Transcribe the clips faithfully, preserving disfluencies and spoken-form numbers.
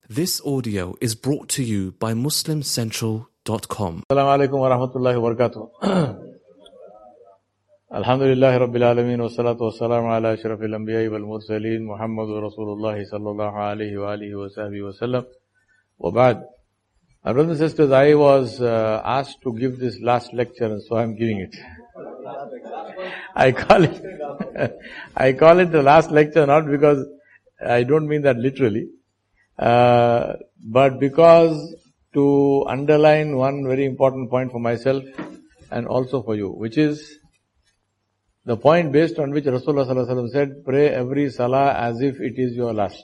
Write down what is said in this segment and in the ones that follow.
This audio is brought to you by Muslim Central dot com. Assalamu alaikum wa rahmatullahi wa barakatuh. Alhamdulillahi Rabbil Alameen wa salatu wa salamu ala ashrafil anbiya'i wal mursaleen Muhammadur Rasulullahi sallallahu alayhi wa alihi wa sahbihi wa sallam. Wa ba'd. My brothers and sisters, I was uh, asked to give this last lecture, and so I am giving it. I call it, I call it the last lecture not because I don't mean that literally. Uh, but because to underline one very important point for myself and also for you, which is the point based on which Rasulullah sallallahu alaihi wasallam said, pray every salah as if it is your last.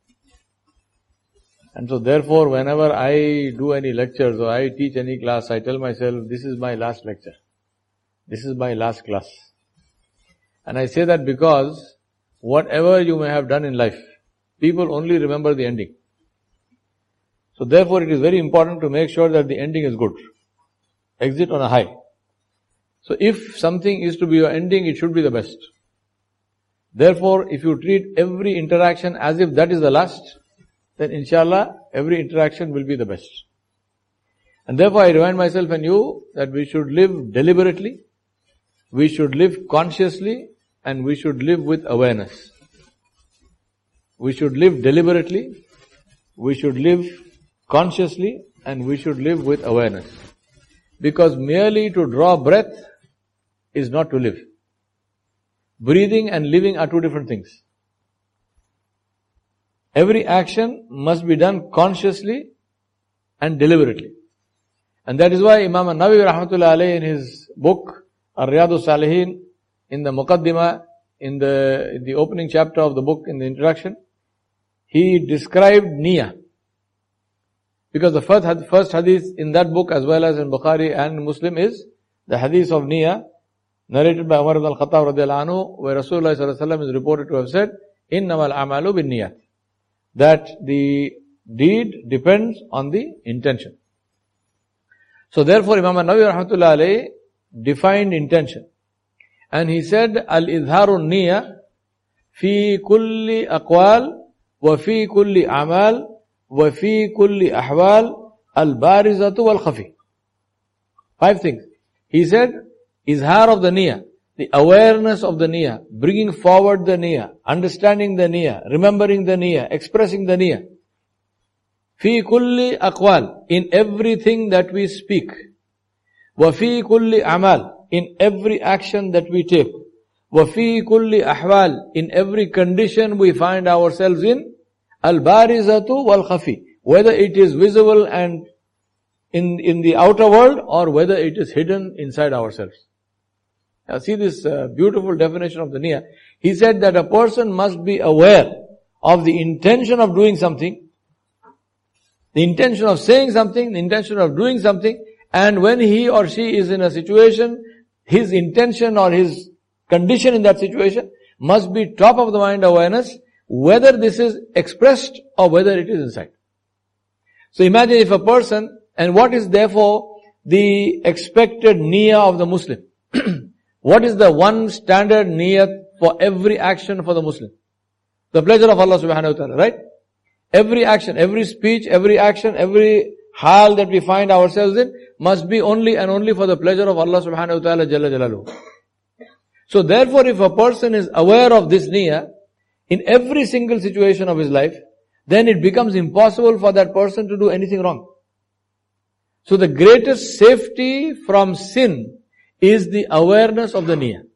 And so therefore, whenever I do any lectures or I teach any class, I tell myself, this is my last lecture. This is my last class. And I say that because whatever you may have done in life, people only remember the ending. So therefore it is very important to make sure that the ending is good. Exit on a high. So if something is to be your ending, it should be the best. Therefore, if you treat every interaction as if that is the last, then inshallah, every interaction will be the best. And therefore I remind myself and you that we should live deliberately, we should live consciously, and we should live with awareness. We should live deliberately, we should live consciously, and we should live with awareness. Because merely to draw breath is not to live. Breathing and living are two different things. Every action must be done consciously and deliberately. And that is why Imam An-Nawawi rahmatullah alayhi in his book, Ar-Riyadus Salihin, in the Muqaddimah, in the, in the opening chapter of the book, in the introduction, he described Niyah. Because the first, first hadith in that book as well as in Bukhari and Muslim is the hadith of Niyah, narrated by Umar ibn al-Khattab radiyallahu anhu, where Rasulullah sallallahu alaihi wasallam is reported to have said, innamal a'malu bin niyat. That the deed depends on the intention. So therefore Imam An-Nawawi rahmatullah alayhi defined intention. And he said, al-idharu niyya fi kulli aqwal wa fi kulli amal wa fi kulli ahwal al-barizatu wal-khafi. Five things. He said, izhar of the niyya, the awareness of the niyya, bringing forward the niyya, understanding the niyya, remembering the niyya, expressing the niyya. Fi kulli aqwal, in everything that we speak. Wa fi kulli amal, in every action that we take. Wa fi kulli ahwal, in every condition we find ourselves in. Al-barizatu wal-khafi, whether it is visible and in, in the outer world or whether it is hidden inside ourselves. Now see this uh, beautiful definition of the niyyah. He said that a person must be aware of the intention of doing something, the intention of saying something, the intention of doing something, and when he or she is in a situation, his intention or his condition in that situation must be top of the mind awareness, whether this is expressed or whether it is inside. So imagine if a person, and what is therefore the expected niyyah of the Muslim? What is the one standard niyyah for every action for the Muslim? The pleasure of Allah subhanahu wa ta'ala, right? Every action, every speech, every action, every hal that we find ourselves in must be only and only for the pleasure of Allah subhanahu wa ta'ala jalla jalaluhu. So therefore if a person is aware of this niyyah, in every single situation of his life, then it becomes impossible for that person to do anything wrong. So the greatest safety from sin is the awareness of the niyyah.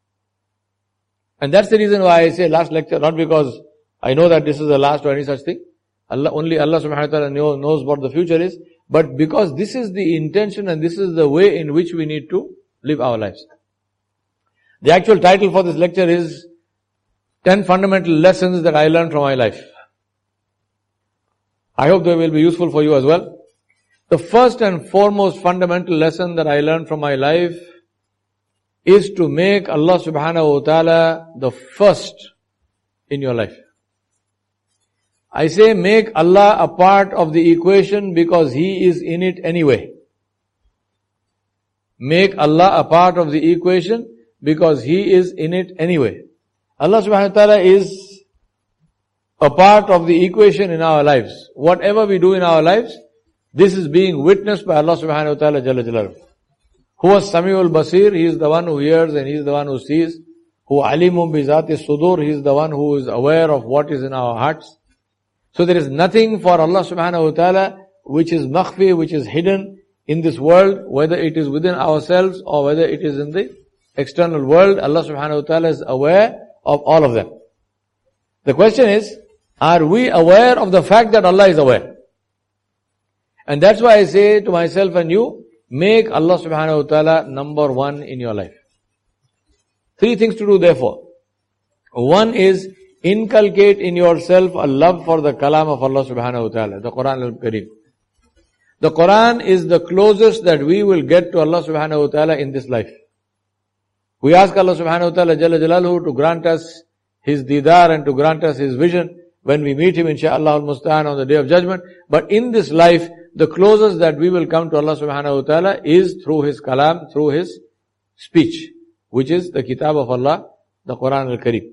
And that's the reason why I say last lecture, not because I know that this is the last or any such thing. Allah, only Allah subhanahu wa ta'ala knows what the future is, but because this is the intention and this is the way in which we need to live our lives. The actual title for this lecture is ten fundamental lessons that I learned from my life. I hope they will be useful for you as well. The first and foremost fundamental lesson that I learned from my life is to make Allah subhanahu wa ta'ala the first in your life. I say make Allah a part of the equation because He is in it anyway. Make Allah a part of the equation because He is in it anyway. Allah subhanahu wa ta'ala is a part of the equation in our lives. Whatever we do in our lives, this is being witnessed by Allah subhanahu wa ta'ala jalla jalaluhu. Huwa Samiul Basir, He is the one who hears and He is the one who sees. Huwa Alimun bi Zati Sudur, He is the one who is aware of what is in our hearts. So there is nothing for Allah subhanahu wa ta'ala which is makhfi, which is hidden in this world, whether it is within ourselves or whether it is in the external world. Allah subhanahu wa ta'ala is aware of all of them. The question is, are we aware of the fact that Allah is aware? And that's why I say to myself and you, make Allah subhanahu wa ta'ala number one in your life. Three things to do therefore. One is, inculcate in yourself a love for the kalam of Allah subhanahu wa ta'ala, the Quran al-Kareem. The Quran is the closest that we will get to Allah subhanahu wa ta'ala in this life. We ask Allah subhanahu wa ta'ala jalla jalaluhu to grant us His didar and to grant us His vision when we meet Him insha'Allah al-Musta'an on the Day of Judgment. But in this life, the closest that we will come to Allah subhanahu wa ta'ala is through His kalam, through His speech, which is the kitab of Allah, the Quran al-Kareem.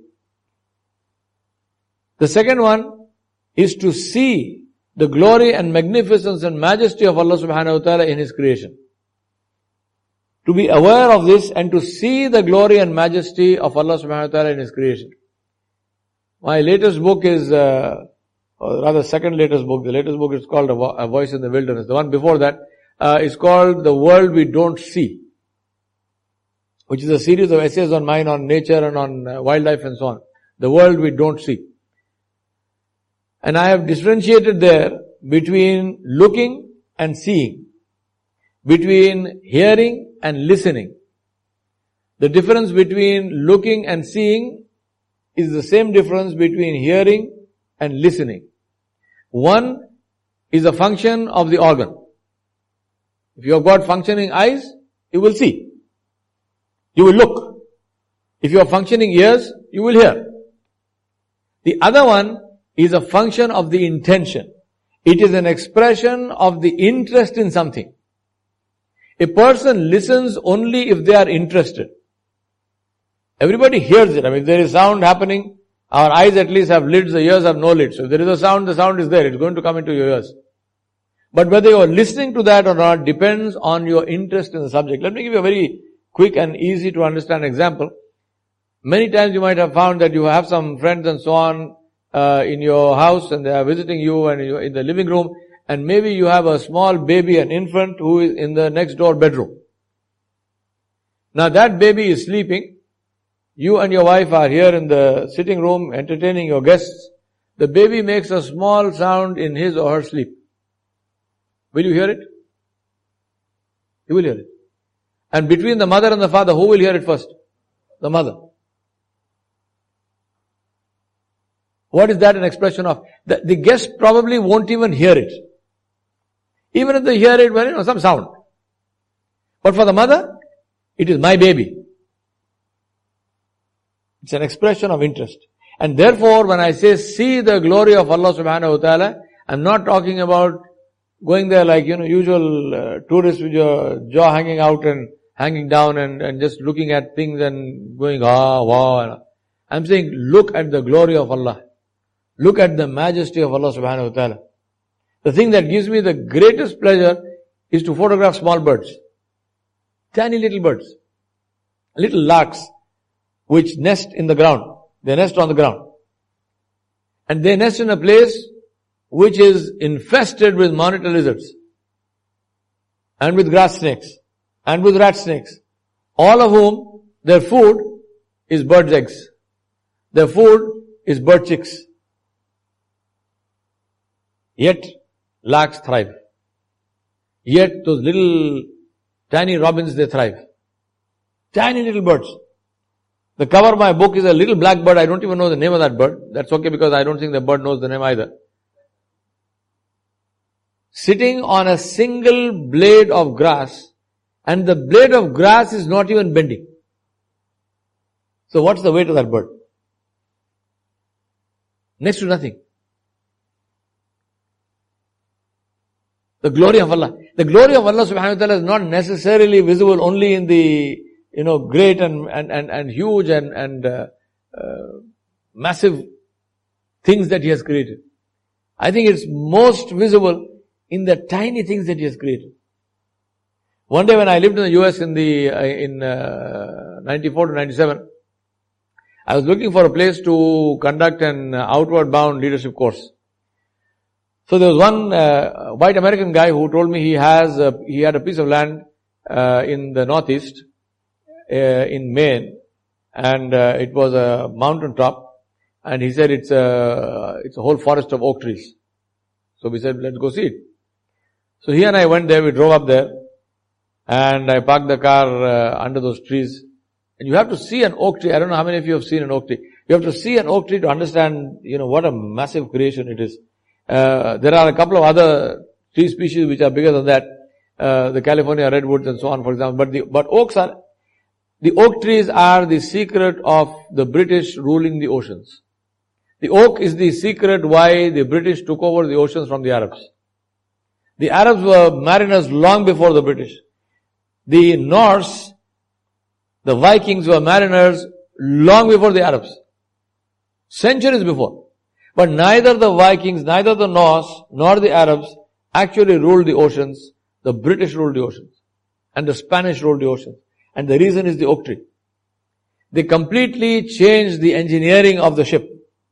The second one is to see the glory and magnificence and majesty of Allah subhanahu wa ta'ala in His creation. To be aware of this and to see the glory and majesty of Allah subhanahu wa ta'ala in His creation. My latest book is, uh, or rather second latest book, the latest book is called A, Vo- A Voice in the Wilderness. The one before that uh, is called The World We Don't See, which is a series of essays on mine on nature and on uh, wildlife and so on. The world we don't see. And I have differentiated there between looking and seeing, between hearing and listening. The difference between looking and seeing is the same difference between hearing and listening. One is a function of the organ. If you have got functioning eyes, you will see. You will look. If you have functioning ears, you will hear. The other one is a function of the intention. It is an expression of the interest in something. A person listens only if they are interested. Everybody hears it. I mean, if there is sound happening, our eyes at least have lids, the ears have no lids. So if there is a sound, the sound is there. It's going to come into your ears. But whether you are listening to that or not depends on your interest in the subject. Let me give you a very quick and easy to understand example. Many times you might have found that you have some friends and so on uh, in your house and they are visiting you and you're in the living room, and maybe you have a small baby, an infant who is in the next door bedroom. Now that baby is sleeping. You and your wife are here in the sitting room entertaining your guests. The baby makes a small sound in his or her sleep. Will you hear it? You will hear it. And between the mother and the father, who will hear it first? The mother. What is that an expression of? The, the guest probably won't even hear it. Even if they hear it, well, you know, some sound. But for the mother, it is my baby. It's an expression of interest. And therefore, when I say see the glory of Allah subhanahu wa ta'ala, I'm not talking about going there like, you know, usual uh, tourists with your jaw hanging out and hanging down and, and just looking at things and going, ah, wow. I'm saying look at the glory of Allah. Look at the majesty of Allah subhanahu wa ta'ala. The thing that gives me the greatest pleasure is to photograph small birds. Tiny little birds. Little larks which nest in the ground. They nest on the ground. And they nest in a place which is infested with monitor lizards. And with grass snakes. And with rat snakes. All of whom, their food is birds' eggs. Their food is bird chicks. Yet, larks thrive. Yet, those little tiny robins, they thrive. Tiny little birds. The cover of my book is a little black bird. I don't even know the name of that bird. That's okay because I don't think the bird knows the name either. Sitting on a single blade of grass, and the blade of grass is not even bending. So what's the weight of that bird? Next to nothing. The glory of Allah. The glory of Allah subhanahu wa ta'ala is not necessarily visible only in the, you know, great and, and, and, and huge and, and uh, uh, massive things that He has created. I think it's most visible in the tiny things that He has created. One day when I lived in the U S in the, uh, in, uh, ninety-four to ninety-seven, I was looking for a place to conduct an outward bound leadership course. So there was one, uh, white American guy who told me he has, a, he had a piece of land, uh, in the northeast, uh, in Maine, and, uh, it was a mountain top, and he said it's a, it's a whole forest of oak trees. So we said, let's go see it. So he and I went there, we drove up there, and I parked the car uh, under those trees. And you have to see an oak tree. I don't know how many of you have seen an oak tree. You have to see an oak tree to understand, you know, what a massive creation it is. Uh, there are a couple of other tree species which are bigger than that. Uh, the California redwoods and so on, for example. But the, but oaks are, the oak trees are the secret of the British ruling the oceans. The oak is the secret why the British took over the oceans from the Arabs. The Arabs were mariners long before the British. The Norse, the Vikings were mariners long before the Arabs. Centuries before. But neither the Vikings, neither the Norse, nor the Arabs actually ruled the oceans. The British ruled the oceans. And the Spanish ruled the oceans. And the reason is the oak tree. They completely changed the engineering of the ship.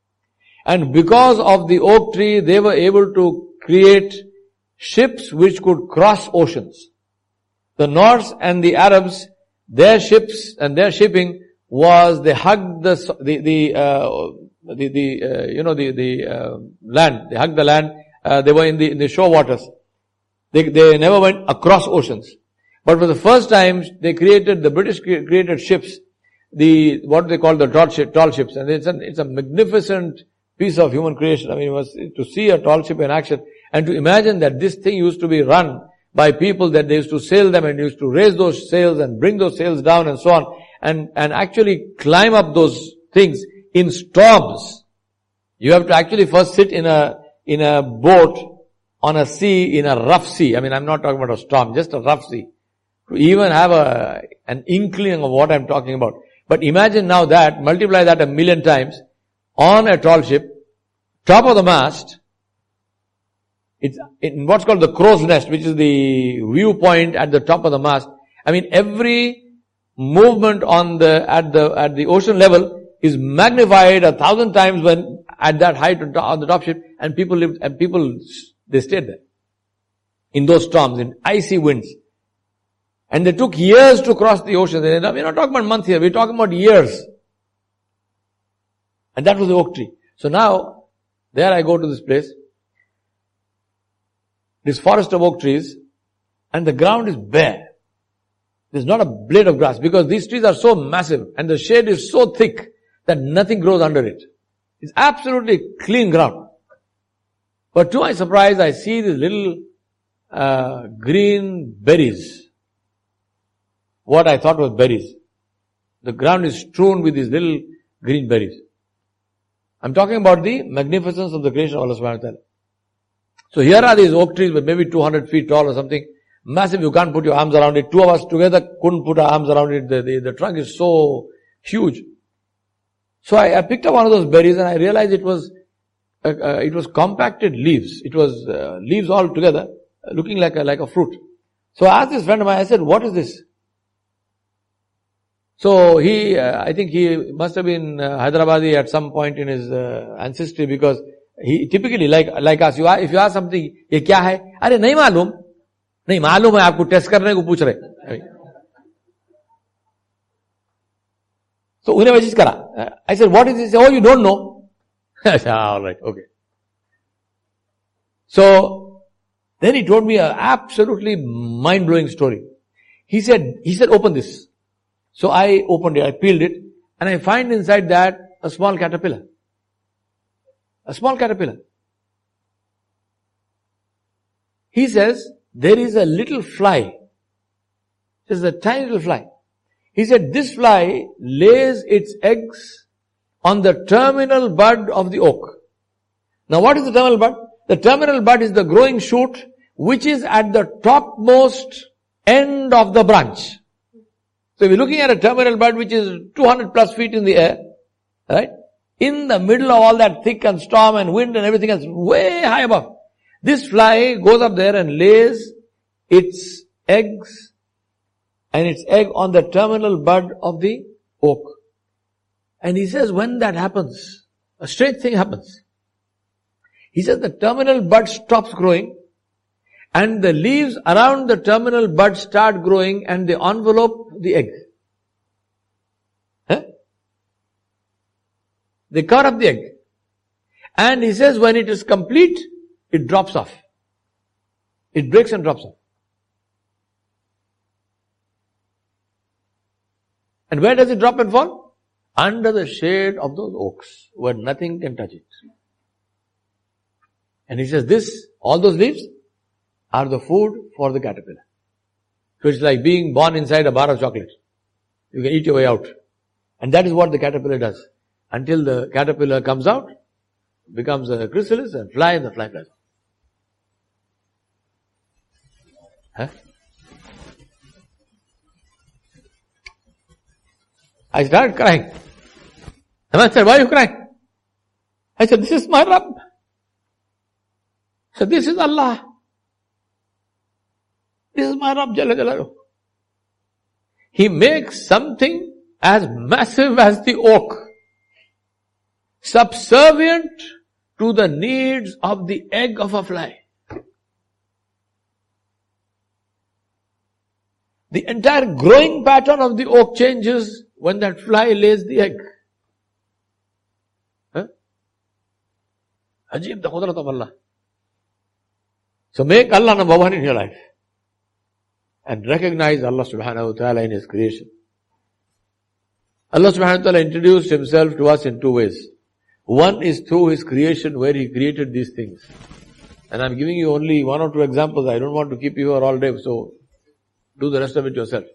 And because of the oak tree, they were able to create ships which could cross oceans. The Norse and the Arabs, their ships and their shipping was they hugged the the the uh, the, the uh, you know the the uh, land. They hugged the land. Uh, they were in the in the shore waters. They they never went across oceans. But for the first time, they created the British created ships, the what they call the tall, ship, tall ships, and it's a it's a magnificent piece of human creation. I mean, it was to see a tall ship in action and to imagine that this thing used to be run by people, that they used to sail them and used to raise those sails and bring those sails down and so on, and, and actually climb up those things in storms. You have to actually first sit in a, in a boat on a sea, in a rough sea. I mean, I'm not talking about a storm, just a rough sea. To even have a, an inkling of what I'm talking about. But imagine now that, multiply that a million times, on a tall ship, top of the mast, it's in what's called the crow's nest, which is the viewpoint at the top of the mast. I mean, every movement on the, at the, at the ocean level is magnified a thousand times when, at that height on the top ship, and people lived, and people, they stayed there. In those storms, in icy winds. And they took years to cross the ocean. We're not talking about months here, we're talking about years. And that was the oak tree. So now, there I go to this place, this forest of oak trees, and the ground is bare. There's not a blade of grass, because these trees are so massive, and the shade is so thick, that nothing grows under it. It's absolutely clean ground. But to my surprise, I see these little, uh, green berries. What I thought was berries. The ground is strewn with these little green berries. I'm talking about the magnificence of the creation of Allah subhanahu wa ta'ala. So here are these oak trees, but maybe two hundred feet tall or something. Massive, you can't put your arms around it. Two of us together couldn't put our arms around it. The, the, the trunk is so huge. So I, I picked up one of those berries and I realized it was, uh, uh, it was compacted leaves. It was uh, leaves all together, uh, looking like a, like a fruit. So I asked this friend of mine, I said, what is this? So he, uh, I think he must have been uh, Hyderabadi at some point in his uh, ancestry, because he typically, like like us, you are, if you ask something, ये क्या है? अरे नहीं मालूम, नहीं मालूम है, आपको टेस्ट करने को पूछ रहे. So उन्हें वैसे करा. I said, what is this? Oh, you don't know. I said, all right, okay. So then he told me an absolutely mind-blowing story. He said, he said, open this. So I opened it, I peeled it, and I find inside that a small caterpillar. A small caterpillar. He says, there is a little fly. There's a tiny little fly. He said, this fly lays its eggs on the terminal bud of the oak. Now what is the terminal bud? The terminal bud is the growing shoot, which is at the topmost end of the branch. So we're looking at a terminal bud which is two hundred plus feet in the air, right? in the middle of all that thick and storm and wind and everything else, way high above. This fly goes up there and lays its eggs and its egg on the terminal bud of the oak. And he says when that happens, a strange thing happens. He says the terminal bud stops growing and the leaves around the terminal bud start growing and they envelope the egg. Huh? They cover up the egg. And he says when it is complete, it drops off. It breaks and drops off. And where does it drop and fall? Under the shade of those oaks, where nothing can touch it. And he says this, all those leaves are the food for the caterpillar. So it's like being born inside a bar of chocolate. You can eat your way out. And that is what the caterpillar does. Until the caterpillar comes out, becomes a chrysalis and fly and the fly flies. Huh? I started crying. And I said, why are you crying? I said, this is my Rabb. I said, this is Allah. This is my Rabb Jalla Jalaluhu. He makes something as massive as the oak, subservient to the needs of the egg of a fly. The entire growing pattern of the oak changes when that fly lays the egg. Huh? Ajib, the Qudrat of Allah. So make Allah number one in your life. And recognize Allah subhanahu wa ta'ala in His creation. Allah subhanahu wa ta'ala introduced Himself to us in two ways. One is through His creation where He created these things. And I'm giving you only one or two examples. I don't want to keep you here all day, so do the rest of it yourself.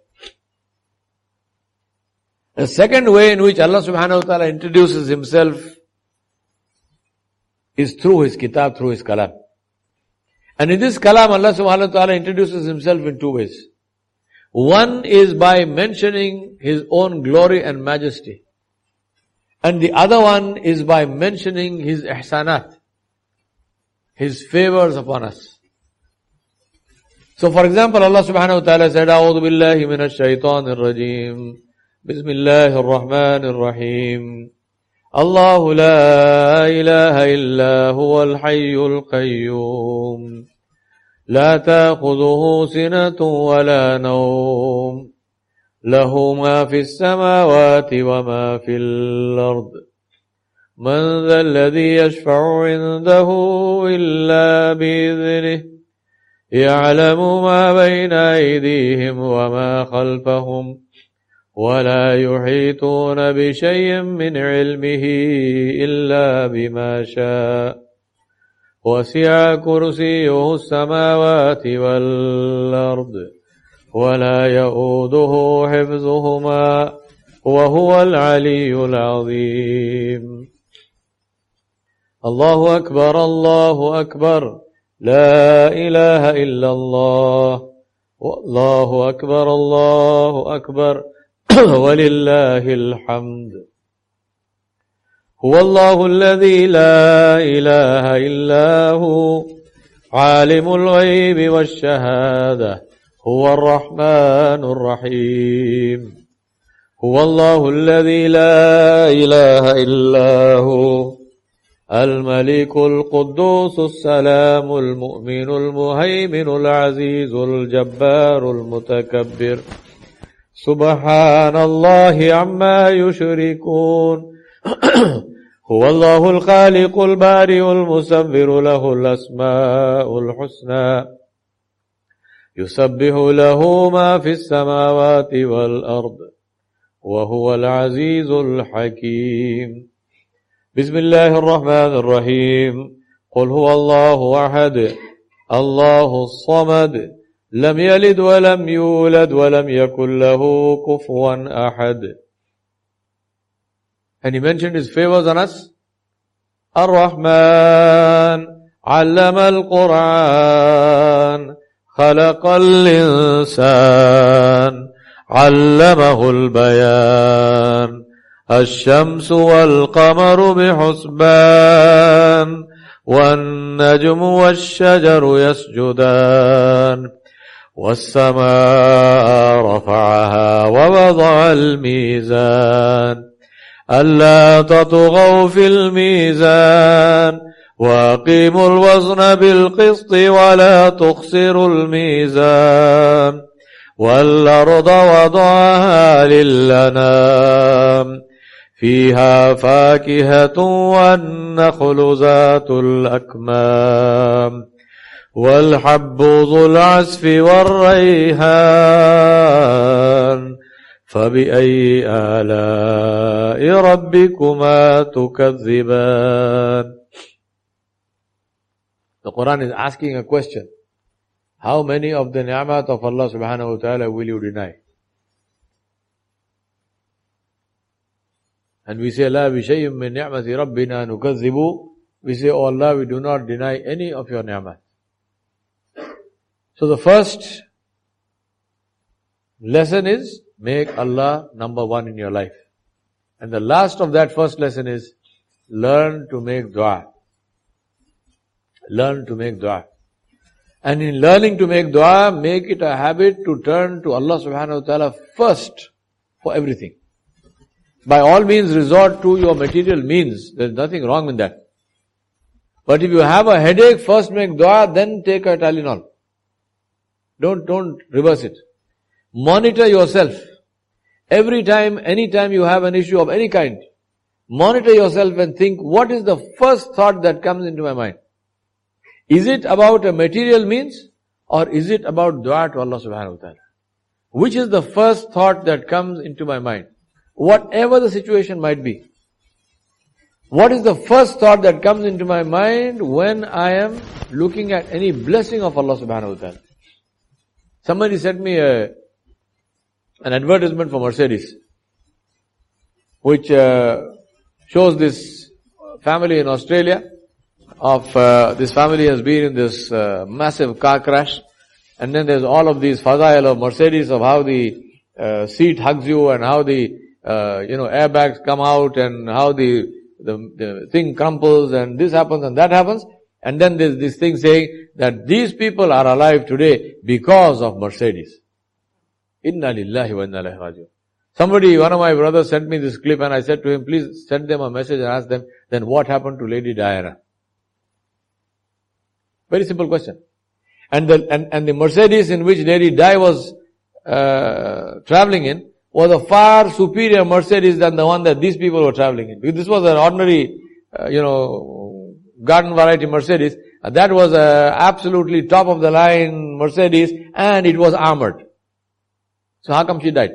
The second way in which Allah subhanahu wa ta'ala introduces Himself is through His kitab, through His kalam. And in this kalam, Allah subhanahu wa ta'ala introduces Himself in two ways. One is by mentioning His own glory and majesty. And the other one is by mentioning His ihsanat, His favors upon us. So for example, Allah subhanahu wa ta'ala said, أعوذ بالله من الشيطان الرجيم بسم الله الرحمن الرحيم الله لا إله إلا هو الحي القيوم لا تأخذه سنة ولا نوم له ما في السماوات وما في الأرض من ذا الذي يشفع عنده إلا بإذنه يعلم ما بين أيديهم وما خلفهم ولا يحيطون بشيء من علمه إلا بما شاء وسع كرسيه السماوات والأرض ولا يؤوده حفظهما وهو العلي العظيم الله أكبر الله أكبر لا إله إلا الله والله أكبر الله أكبر ولله الحمد هو الله الذي لا إله إلا هو عالم الغيب والشهادة هو الرحمن الرحيم هو الله الذي لا إله إلا هو الملك القدوس السلام المؤمن المهيمن العزيز الجبار المتكبر سبحان الله عما يشركون هو الله الخالق البارئ المصور له الأسماء الحسنى يسبح له ما في السماوات والأرض وهو العزيز الحكيم بسم الله الرحمن الرحيم قل هو الله أحد الله الصمد لم يلد ولم يولد ولم يكن له كفوا أحد. And he mentioned His favors on us. الرحمن علم القرآن خلق الإنسان علمه البيان الشمس والقمر بحسبان والنجم والشجر يسجدان والسماء رفعها ووضع الميزان ألا تطغوا في الميزان وأقيموا الوزن بالقسط ولا تخسروا الميزان والأرض وضعها للأنام فيها فاكهة والنخل ذات الأكمام والحب ذو العصف والريحان فبأي آلاء ربكما تكذبان. The Quran is asking a question. How many of the ni'mat of Allah subhanahu wa ta'ala will you deny? And we say, La bishayim min ni'mati rabbina nukazzibu. We say, Oh Allah, we do not deny any of your ni'mat. So the first lesson is, make Allah number one in your life. And the last of that first lesson is, learn to make dua. Learn to make dua. And in learning to make dua, make it a habit to turn to Allah subhanahu wa ta'ala first for everything. By all means, resort to your material means. There is nothing wrong with that. But if you have a headache, first make dua, then take a Tylenol. Don't, don't reverse it. Monitor yourself. Every time, anytime you have an issue of any kind, monitor yourself and think, what is the first thought that comes into my mind? Is it about a material means, or is it about dua to Allah subhanahu wa ta'ala? Which is the first thought that comes into my mind? Whatever the situation might be. What is the first thought that comes into my mind when I am looking at any blessing of Allah subhanahu wa ta'ala? Somebody sent me a, an advertisement for Mercedes, which uh, shows this family in Australia. Of uh, this family has been in this uh, massive car crash, and then there's all of these fadail of Mercedes, of how the uh, seat hugs you, and how the uh, you know airbags come out, and how the, the the thing crumples, and this happens and that happens, and then there's this thing saying that these people are alive today because of Mercedes. Inna lillahi wa inna ilaihi raji'un. Somebody, one of my brothers sent me this clip, and I said to him, please send them a message and ask them, then what happened to Lady Diana? Very simple question. And the, and, and the Mercedes in which Lady Di was uh, traveling in was a far superior Mercedes than the one that these people were traveling in. Because this was an ordinary, uh, you know, garden variety Mercedes. And that was a absolutely top of the line Mercedes, and it was armored. So how come she died?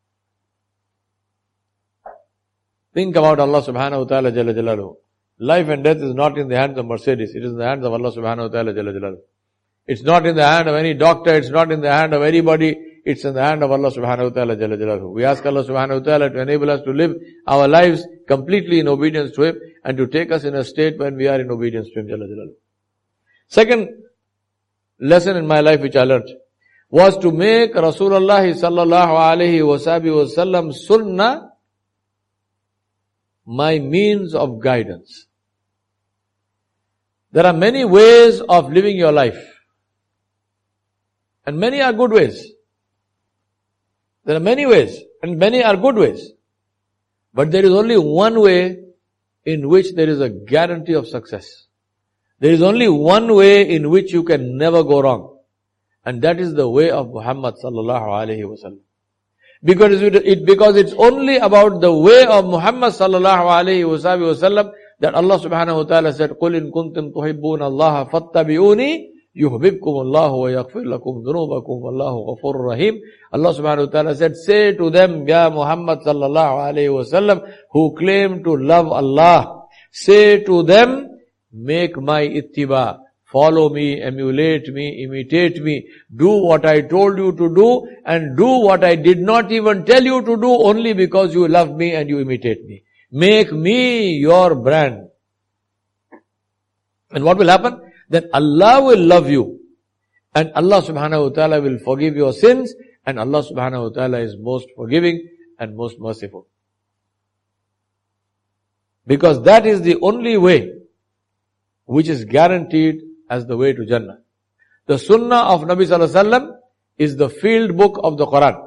Think about Allah subhanahu wa ta'ala jalla jalaluhu. Life and death is not in the hands of Mercedes. It is in the hands of Allah subhanahu wa ta'ala jalla jalaluhu. It's not in the hand of any doctor. It's not in the hand of anybody. It's in the hand of Allah subhanahu wa ta'ala jalla jalaluhu. We ask Allah subhanahu wa ta'ala to enable us to live our lives completely in obedience to Him, and to take us in a state when we are in obedience to Him jalla jalaluhu. Second lesson in my life which I learnt was to make Rasulullah sallallahu alayhi wa sallam sunnah my means of guidance. There are many ways of living your life. And many are good ways. There are many ways, and many are good ways. But there is only one way in which there is a guarantee of success. There is only one way in which you can never go wrong. And that is the way of Muhammad sallallahu alayhi wa sallam. Because it, it, because it's only about the way of Muhammad sallallahu alayhi wa sallam that Allah subhanahu wa ta'ala said, قُلْ إِن كُنْتُمْ تُحِبُّونَ اللَّهَ فَاتَّبِعُونِي يُحْبِبْكُمُ اللَّهُ وَيَغْفِرْ لَكُمْ ذُنُوبَكُمْ وَاللَّهُ غَفُورٌ رَحِيمٌ. Allah subhanahu wa ta'ala said, say to them, Ya Muhammad sallallahu alayhi wa sallam, who claim to love Allah, say to them, make my ittiba. Follow me, emulate me, imitate me. Do what I told you to do, and do what I did not even tell you to do, only because you love me and you imitate me. Make me your brand. And what will happen? Then Allah will love you. And Allah subhanahu wa ta'ala will forgive your sins. And Allah subhanahu wa ta'ala is most forgiving and most merciful. Because that is the only way which is guaranteed as the way to Jannah. The Sunnah of Nabi Sallallahu Alaihi Wasallam is the field book of the Quran.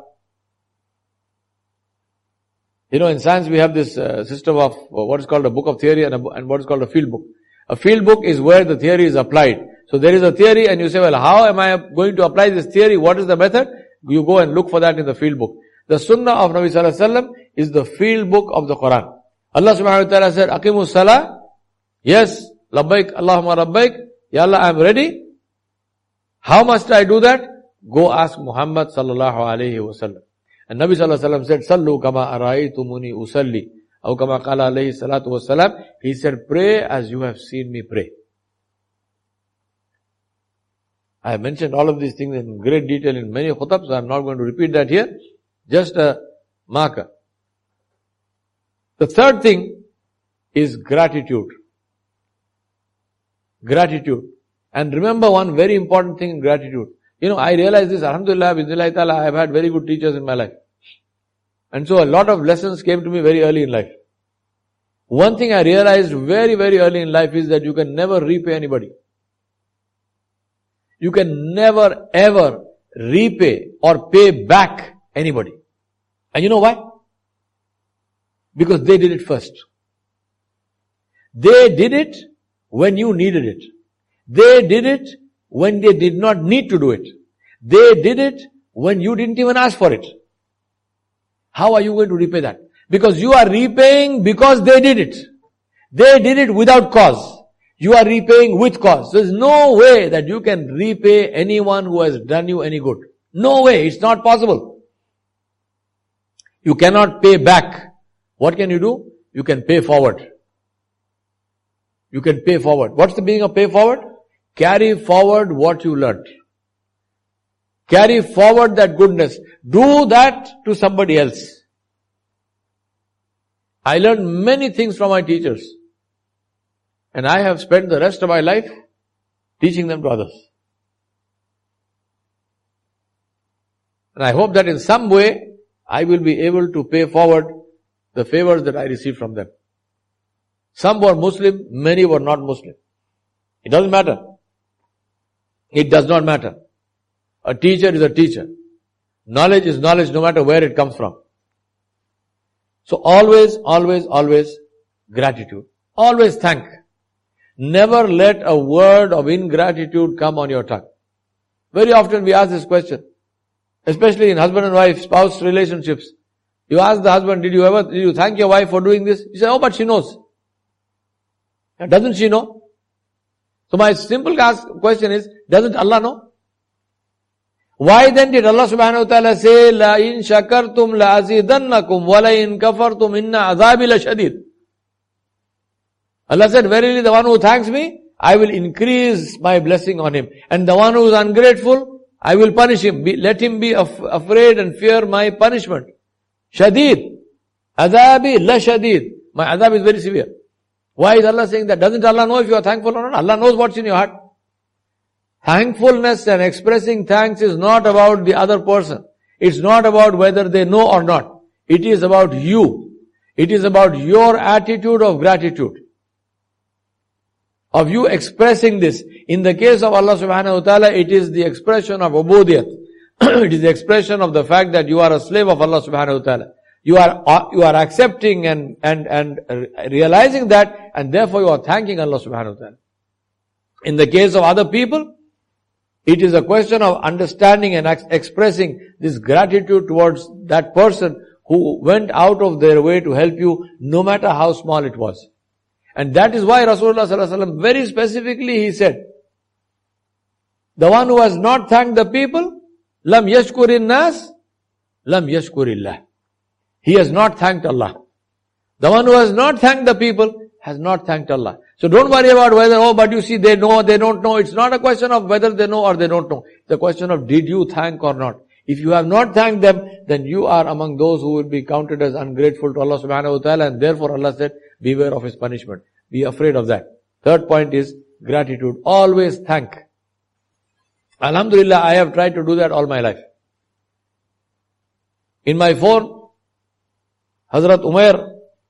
You know, in science we have this uh, system of uh, what is called a book of theory and, a, and what is called a field book. A field book is where the theory is applied. So there is a theory and you say, well, how am I going to apply this theory? What is the method? You go and look for that in the field book. The Sunnah of Nabi Sallallahu Alaihi Wasallam is the field book of the Quran. Allah Subhanahu Wa Ta'ala said, Aqimus Salah. Yes, Labbaik, Allahumma Rabbaik. Ya Allah, I am ready. How must I do that? Go ask Muhammad Sallallahu Alaihi Wasallam. And Nabi Sallallahu Alaihi Wasallam said, Sallu kama araitumuni usalli. Aw kama qala alayhi salatu wassalam. He said, pray as you have seen me pray. I have mentioned all of these things in great detail in many khutabs, so I am not going to repeat that here. Just a marker. The third thing is gratitude. Gratitude. And remember one very important thing in gratitude. You know, I realize this, alhamdulillah, bismillah ta'ala, I have had very good teachers in my life. And so a lot of lessons came to me very early in life. One thing I realized very, very early in life is that you can never repay anybody. You can never ever repay or pay back anybody. And you know why? Because they did it first. They did it when you needed it. They did it when they did not need to do it. They did it when you didn't even ask for it. How are you going to repay that? Because you are repaying because they did it. They did it without cause. You are repaying with cause. There is no way that you can repay anyone who has done you any good. No way. It's not possible. You cannot pay back. What can you do? You can pay forward. You can pay forward. What's the meaning of pay forward? Carry forward what you learned. Carry forward that goodness. Do that to somebody else. I learned many things from my teachers. And I have spent the rest of my life teaching them to others. And I hope that in some way I will be able to pay forward the favors that I received from them. Some were Muslim, many were not Muslim. It doesn't matter. It does not matter. A teacher is a teacher. Knowledge is knowledge no matter where it comes from. So always, always, always gratitude. Always thank. Never let a word of ingratitude come on your tongue. Very often we ask this question, especially in husband and wife, spouse relationships. You ask the husband, did you ever, did you thank your wife for doing this? He says, oh, but she knows. Doesn't she know? So my simple ask, question is, doesn't Allah know? Why then did Allah subhanahu wa ta'ala say, La in shakartum la azidannakum wa la in kafartum inna azabi la shadid. Allah said, verily the one who thanks me, I will increase my blessing on him. And the one who is ungrateful, I will punish him. Be, let him be af- afraid and fear my punishment. Shadid. Azabi la shadid. My azab is very severe. Why is Allah saying that? Doesn't Allah know if you are thankful or not? Allah knows what's in your heart. Thankfulness and expressing thanks is not about the other person. It's not about whether they know or not. It is about you. It is about your attitude of gratitude. Of you expressing this. In the case of Allah subhanahu wa ta'ala, it is the expression of ubudiyat. It is the expression of the fact that you are a slave of Allah subhanahu wa ta'ala. You are, you are accepting and, and, and realizing that, and therefore you are thanking Allah subhanahu wa ta'ala. In the case of other people, it is a question of understanding and ex- expressing this gratitude towards that person who went out of their way to help you, no matter how small it was. And that is why Rasulullah sallallahu alaihi wasallam very specifically he said, the one who has not thanked the people, lam yashkurin nas, lam yashkurillah. He has not thanked Allah. The one who has not thanked the people has not thanked Allah. So don't worry about whether, oh, but you see, they know, they don't know. It's not a question of whether they know or they don't know. It's a question of did you thank or not. If you have not thanked them, then you are among those who will be counted as ungrateful to Allah subhanahu wa ta'ala, and therefore Allah said, beware of His punishment. Be afraid of that. Third point is gratitude. Always thank. Alhamdulillah, I have tried to do that all my life. In my phone, Hazrat Umair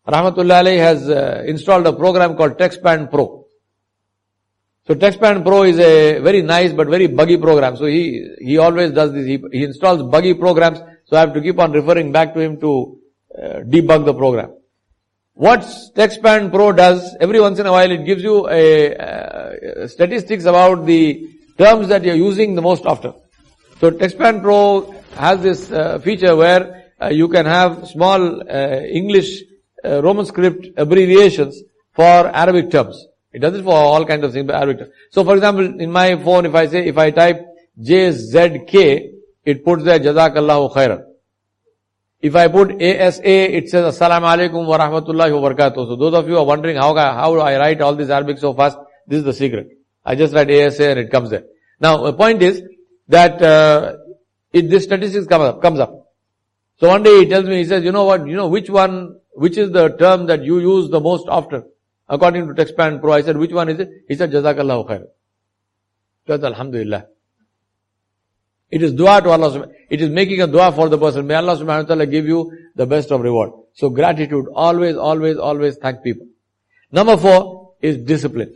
Rahmatullah alayhi has uh, installed a program called TextPan Pro. So TextPan Pro is a very nice but very buggy program. So he, he always does this. He, he installs buggy programs. So I have to keep on referring back to him to uh, debug the program. What TextPan Pro does, every once in a while it gives you a, uh, statistics about the terms that you're using the most often. So TextPan Pro has this uh, feature where uh, you can have small uh, English uh, Roman script abbreviations for Arabic terms. It does it for all kinds of things, but Arabic terms. So for example, in my phone, if I say, if I type J Z K, it puts there Jazakallahu Khairan. If I put A S A, it says Assalamu alaikum wa rahmatullahi wa barakatuh. So those of you are wondering how, how do I write all this Arabic so fast? This is the secret. I just write A S A and it comes there. Now, the point is that uh, it, this statistics comes up, comes up. So one day he tells me, he says, you know what, you know which one, which is the term that you use the most often? According to TextPan Pro, I said, which one is it? He said, Jazakallahu Khair. So I said, Alhamdulillah. It is dua to Allah. It is making a dua for the person. May Allah subhanahu wa ta'ala give you the best of reward. So gratitude. Always, always, always thank people. Number four is discipline.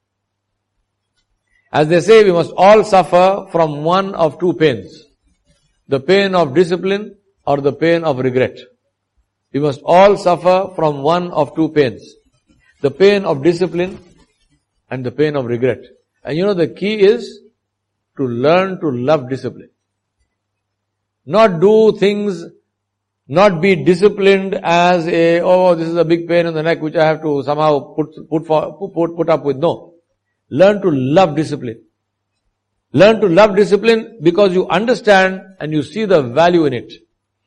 As they say, we must all suffer from one of two pains. The pain of discipline or the pain of regret. We must all suffer from one of two pains. The pain of discipline and the pain of regret. And you know the key is to learn to love discipline. Not do things, not be disciplined as a, oh, this is a big pain in the neck which I have to somehow put, put, for, put, put up with. No. Learn to love discipline. Learn to love discipline because you understand and you see the value in it.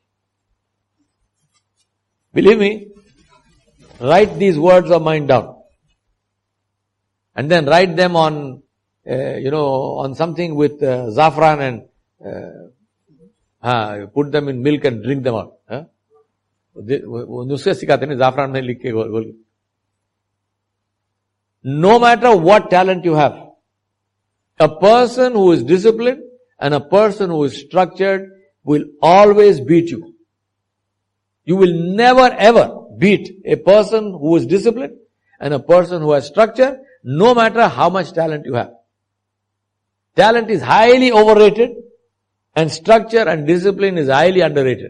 Believe me, write these words of mine down. And then write them on, uh, you know, on something with uh, saffron and uh, uh, put them in milk and drink them out. Huh? No matter what talent you have, a person who is disciplined and a person who is structured will always beat you. You will never ever beat a person who is disciplined and a person who has structure, no matter how much talent you have. Talent is highly overrated and structure and discipline is highly underrated.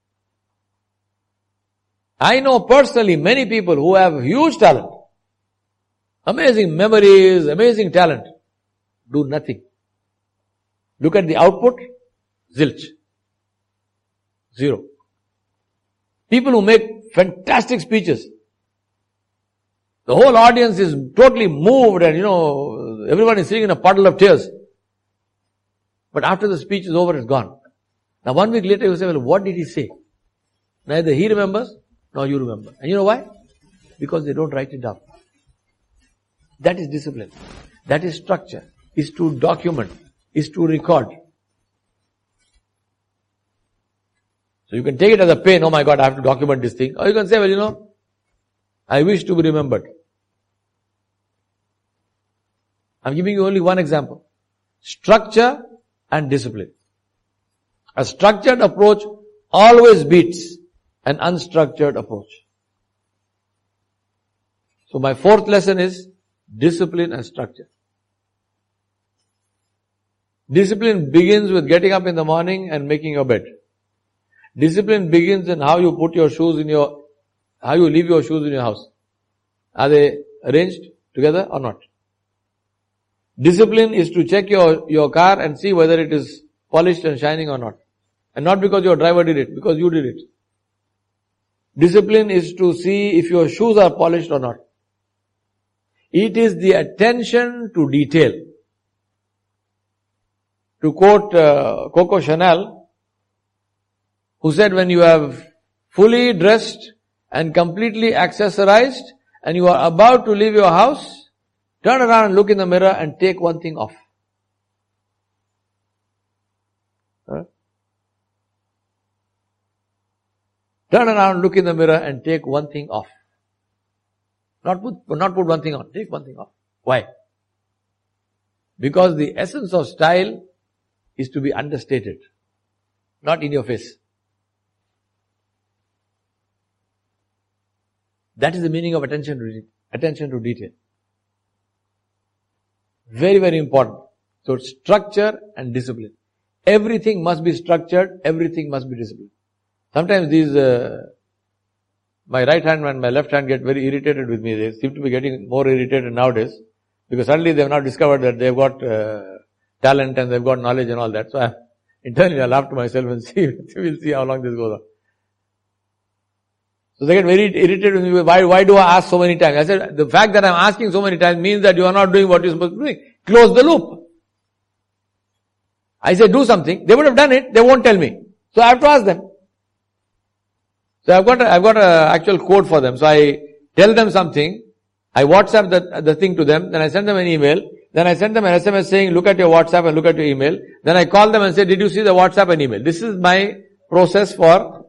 I know personally many people who have huge talent, amazing memories, amazing talent, do nothing. Look at the output, zilch. Zero. People who make fantastic speeches. The whole audience is totally moved and, you know, everyone is sitting in a puddle of tears. But after the speech is over, it's gone. Now one week later you say, well, what did he say? Neither he remembers, nor you remember. And you know why? Because they don't write it down. That is discipline. That is structure. Is to document. Is to record. So you can take it as a pain, oh my God, I have to document this thing. Or you can say, well, you know, I wish to be remembered. I'm giving you only one example. Structure and discipline. A structured approach always beats an unstructured approach. So my fourth lesson is discipline and structure. Discipline begins with getting up in the morning and making your bed. Discipline begins in how you put your shoes in your, how you leave your shoes in your house. Are they arranged together or not? Discipline is to check your, your car and see whether it is polished and shining or not. And not because your driver did it, because you did it. Discipline is to see if your shoes are polished or not. It is the attention to detail. To quote uh, Coco Chanel, who said, when you have fully dressed and completely accessorized and you are about to leave your house, turn around and look in the mirror and take one thing off. Huh? Turn around, look in the mirror and take one thing off. Not put, not put one thing on, take one thing off. Why? Because the essence of style is to be understated, not in your face. That is the meaning of attention to detail. Attention to detail. Very, very important. So structure and discipline. Everything must be structured. Everything must be disciplined. Sometimes these, uh, my right hand and my left hand get very irritated with me. They seem to be getting more irritated nowadays because suddenly they have now discovered that they've got uh, talent and they've got knowledge and all that. So I, internally I laugh to myself and see, we'll see how long this goes on. So they get very irritated with me. Why, why do I ask so many times? I said, the fact that I'm asking so many times means that you are not doing what you're supposed to be doing. Close the loop. I say do something. They would have done it. They won't tell me. So I have to ask them. So I've got a, I've got a actual code for them. So I tell them something. I WhatsApp the, the thing to them. Then I send them an email. Then I send them an S M S saying, look at your WhatsApp and look at your email. Then I call them and say, did you see the WhatsApp and email? This is my process for.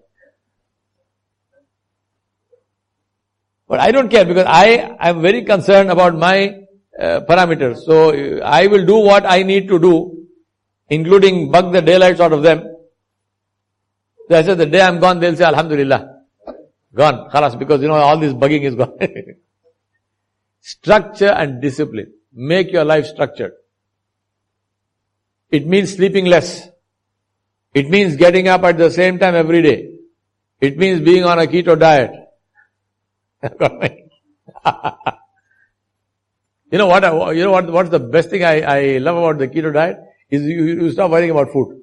But I don't care because I am very concerned about my uh, parameters. So uh, I will do what I need to do, including bug the daylights out of them. So I said, the day I'm gone, they'll say, Alhamdulillah. Gone. Khalas, because you know, all this bugging is gone. Structure and discipline. Make your life structured. It means sleeping less. It means getting up at the same time every day. It means being on a keto diet. You know what, I, you know what, what's the best thing I, I love about the keto diet? Is you, you stop worrying about food.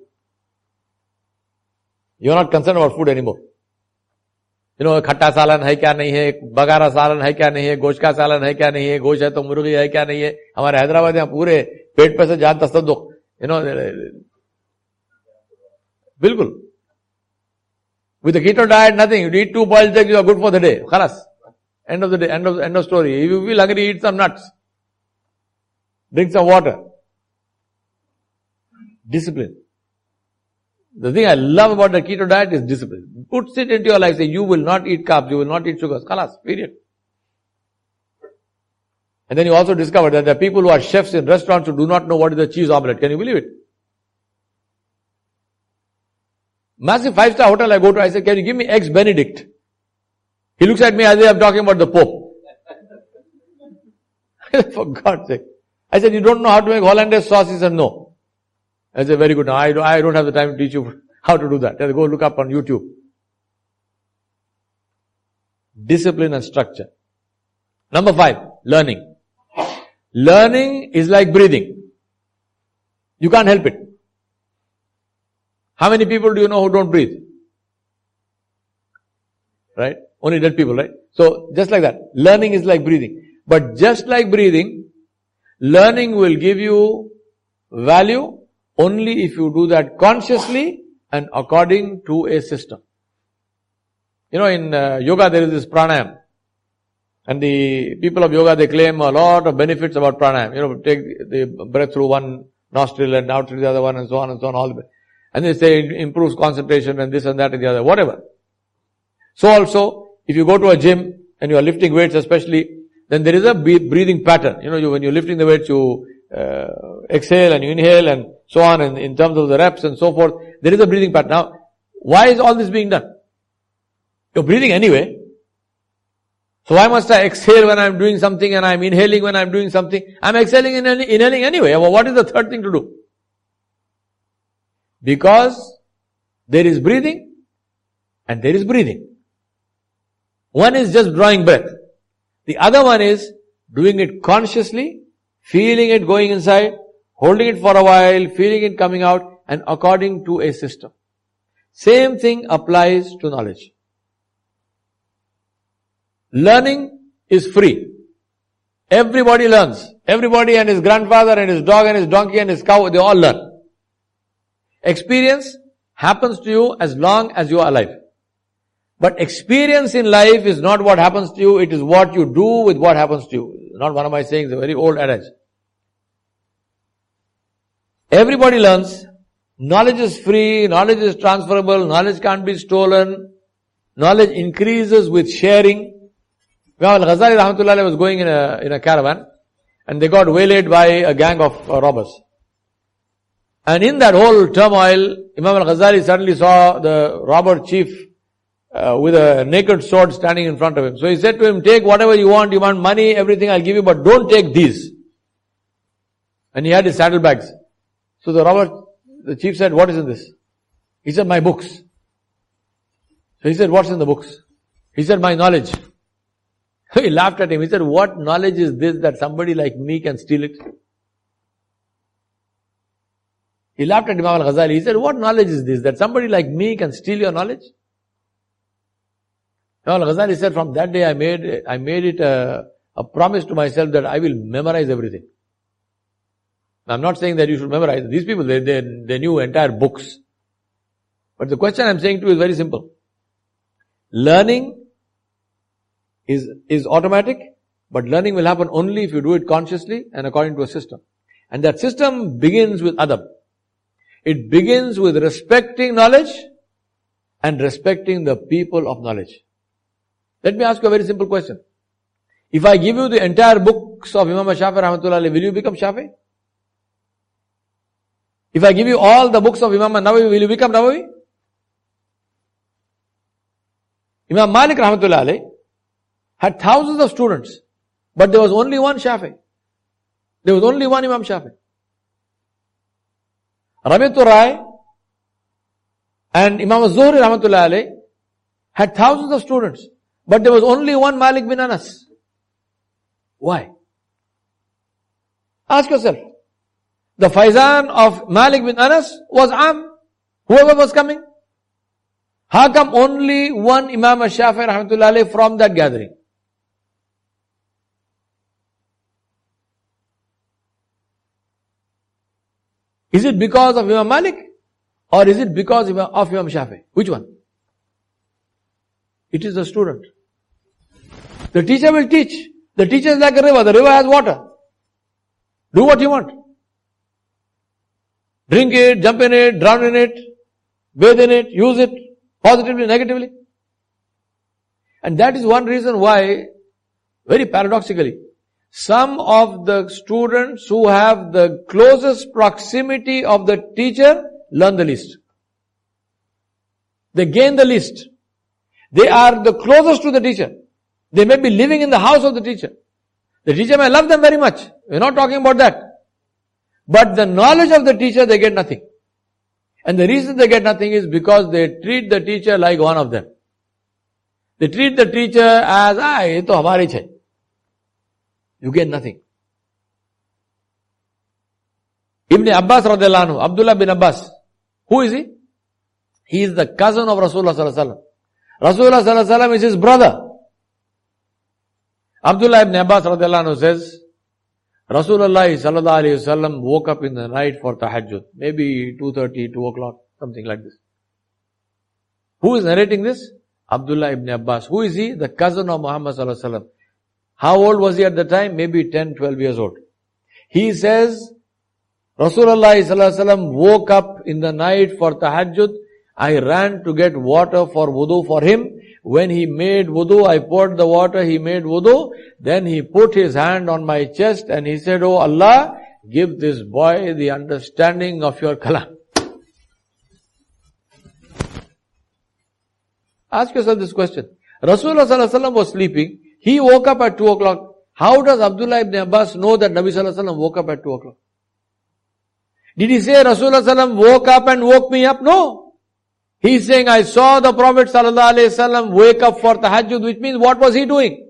You're not concerned about food anymore. You know, खट्टा सालन है क्या नहीं है, बगारा सालन है क्या नहीं है, गोश्त का सालन है क्या नहीं है, गोश्त है तो मुर्गी है क्या नहीं है. हमारे हैदराबाद में पूरे पेट पे से जान तसद्दुक. You know, बिल्कुल. With the keto diet, nothing. You eat two boiled eggs, you are good for the day. Khalas. End of the day, end of, end of story. If you feel hungry, eat some nuts. Drink some water. Discipline. The thing I love about the keto diet is discipline. Put it into your life. Say, you will not eat carbs, you will not eat sugars. Khalas, period. And then you also discover that there are people who are chefs in restaurants who do not know what is a cheese omelette. Can you believe it? Massive five-star hotel I go to, I say, can you give me eggs Benedict? He looks at me as if I'm talking about the Pope. For God's sake. I said, you don't know how to make Hollandaise sauce? He said, no. I said, very good. Now, I, I don't have the time to teach you how to do that. Go look up on YouTube. Discipline and structure. Number five, learning. Learning is like breathing. You can't help it. How many people do you know who don't breathe? Right? Only dead people, right? So, just like that. Learning is like breathing. But just like breathing, learning will give you value only if you do that consciously and according to a system. You know, in uh, yoga there is this pranayam. And the people of yoga, they claim a lot of benefits about pranayam. You know, take the breath through one nostril and out through the other one and so on and so on. All the, and they say it improves concentration and this and that and the other, whatever. So also, if you go to a gym and you are lifting weights especially, then there is a breathing pattern. You know, you, when you're lifting the weights, you uh, exhale and you inhale and so on, and in terms of the reps and so forth, there is a breathing pattern. Now, why is all this being done? You're breathing anyway. So why must I exhale when I'm doing something and I'm inhaling when I'm doing something? I'm exhaling and inhaling anyway. Well, what is the third thing to do? Because there is breathing and there is breathing. One is just drawing breath. The other one is doing it consciously, feeling it going inside, holding it for a while, feeling it coming out, and according to a system. Same thing applies to knowledge. Learning is free. Everybody learns. Everybody and his grandfather and his dog and his donkey and his cow, they all learn. Experience happens to you as long as you are alive. But experience in life is not what happens to you, it is what you do with what happens to you. Not one of my sayings, a very old adage. Everybody learns. Knowledge is free, knowledge is transferable, knowledge can't be stolen. Knowledge increases with sharing. Imam al-Ghazali rahmatullahi was going in a, in a caravan and they got waylaid by a gang of uh, robbers. And in that whole turmoil, Imam al-Ghazali suddenly saw the robber chief uh, with a naked sword standing in front of him. So he said to him, take whatever you want, you want money, everything I'll give you, but don't take these. And he had his saddlebags. So the robber, the chief said, what is in this? He said, my books. So he said, what's in the books? He said, my knowledge. He laughed at him. He said, what knowledge is this that somebody like me can steal it? He laughed at Imam al-Ghazali. He said, what knowledge is this that somebody like me can steal your knowledge? Imam al-Ghazali said, from that day I made, I made it a, a promise to myself that I will memorize everything. I'm not saying that you should memorize. These people, they, they, they knew entire books. But the question I'm saying to you is very simple. Learning is, is automatic, but learning will happen only if you do it consciously and according to a system. And that system begins with adab. It begins with respecting knowledge and respecting the people of knowledge. Let me ask you a very simple question. If I give you the entire books of Imam Shafi rahmatullah alayhi, will you become Shafi? If I give you all the books of Imam Nawawi, will you become Nawawi? Imam Malik rahmatullah alayhi had thousands of students, but there was only one Shafi. There was only one Imam Shafi. Rabi'atul Rai and Imam Zuhri rahmatullah alayhi had thousands of students, but there was only one Malik bin Anas. Why? Ask yourself. The Faizan of Malik bin Anas was Am. Whoever was coming. How come only one Imam Shafi rahmatullah alayhi from that gathering? Is it because of Imam Malik? Or is it because of Imam Shafi? Which one? It is the student. The teacher will teach. The teacher is like a river. The river has water. Do what you want. Drink it, jump in it, drown in it, bathe in it, use it, positively, negatively. And that is one reason why, very paradoxically, some of the students who have the closest proximity of the teacher learn the least. They gain the least. They are the closest to the teacher. They may be living in the house of the teacher. The teacher may love them very much. We're not talking about that. But the knowledge of the teacher, they get nothing. And the reason they get nothing is because they treat the teacher like one of them. They treat the teacher as, ah, ye to hamari hai. You get nothing. Ibn Abbas radiallahu anhu, Abdullah bin Abbas. Who is he? He is the cousin of Rasulullah sallallahu alaihi wasallam. Rasulullah sallallahu alaihi wasallam is his brother. Abdullah ibn Abbas radiallahu anhu says, Rasulullah sallallahu alaihi wasallam woke up in the night for tahajjud. Maybe two thirty, two o'clock, something like this. Who is narrating this? Abdullah ibn Abbas. Who is he? The cousin of Muhammad sallallahu alaihi wasallam. How old was he at the time? Maybe ten, twelve years old. He says, Rasulullah sallallahu alaihi wasallam woke up in the night for tahajjud. I ran to get water for wudu for him. When he made wudu, I poured the water, he made wudu. Then he put his hand on my chest and he said, Oh Allah, give this boy the understanding of your kalam. Ask yourself this question. Rasulullah sallallahu alaihi wasallam was sleeping. He woke up at two o'clock. How does Abdullah ibn Abbas know that Nabi sallallahu alaihi wasallam woke up at two o'clock? Did he say Rasulullah sallallahu alaihi wasallam woke up and woke me up? No. He's saying, I saw the Prophet sallallahu alaihi wasallam wake up for tahajjud, which means what was he doing?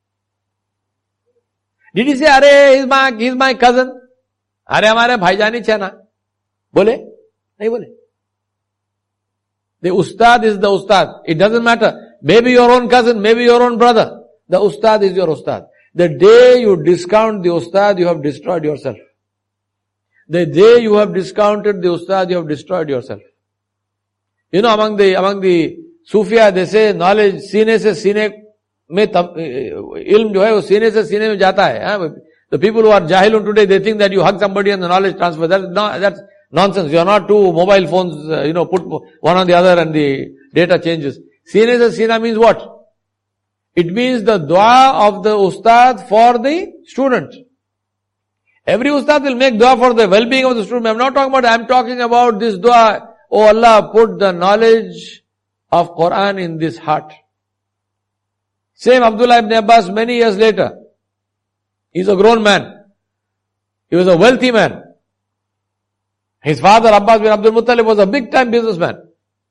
Did he say, Are, he's my, he's my cousin? Are, hamare bhaijani chhe na? Bole? Nahi bole. The ustad is the ustad. It doesn't matter. Maybe your own cousin, maybe your own brother. The ustad is your ustad. The day you discount the ustad, you have destroyed yourself. The day you have discounted the ustad, you have destroyed yourself. You know, among the, among the Sufia, they say, knowledge, सीने से सीने में तब, ilm जो है, वो सीने से सीने में जाता है. The people who are jahilun today, they think that you hug somebody and the knowledge transfer. That's, no, that's nonsense. You are not two mobile phones, uh, you know, put one on the other and the data changes. सीने से सीना means what? It means the dua of the ustad for the student. Every ustad will make dua for the well-being of the student. I'm not talking about, I'm talking about this dua. Oh Allah, put the knowledge of Quran in this heart. Same Abdullah ibn Abbas many years later. He's a grown man. He was a wealthy man. His father Abbas bin Abdul Muttalib was a big time businessman.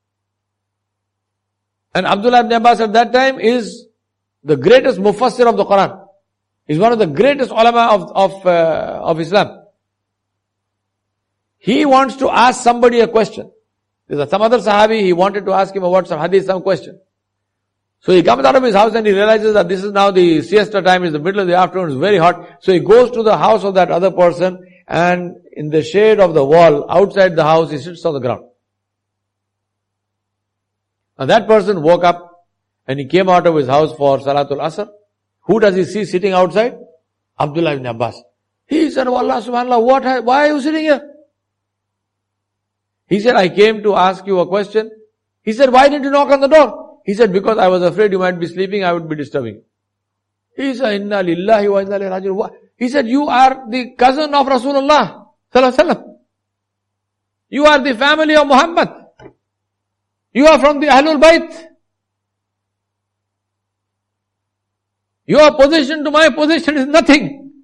And Abdullah ibn Abbas at that time is the greatest mufassir of the Quran. He's one of the greatest ulama of, of, uh, of Islam. He wants to ask somebody a question. There's some other Sahabi, he wanted to ask him about some hadith, some question. So he comes out of his house and he realizes that this is now the siesta time, it's the middle of the afternoon, it's very hot. So he goes to the house of that other person and in the shade of the wall, outside the house, he sits on the ground. And that person woke up and he came out of his house for Salatul Asr. Who does he see sitting outside? Abdullah ibn Abbas. He said, oh Allah subhanAllah, what, why are you sitting here? He said, I came to ask you a question. He said, why didn't you knock on the door? He said, because I was afraid you might be sleeping, I would be disturbing you. He said, Inna lillahi wa inna ilayhi raji'un. He said, you are the cousin of Rasulullah sallallahu alaihi wasallam. You are the family of Muhammad. You are from the Ahlul Bayt. Your position to my position is nothing.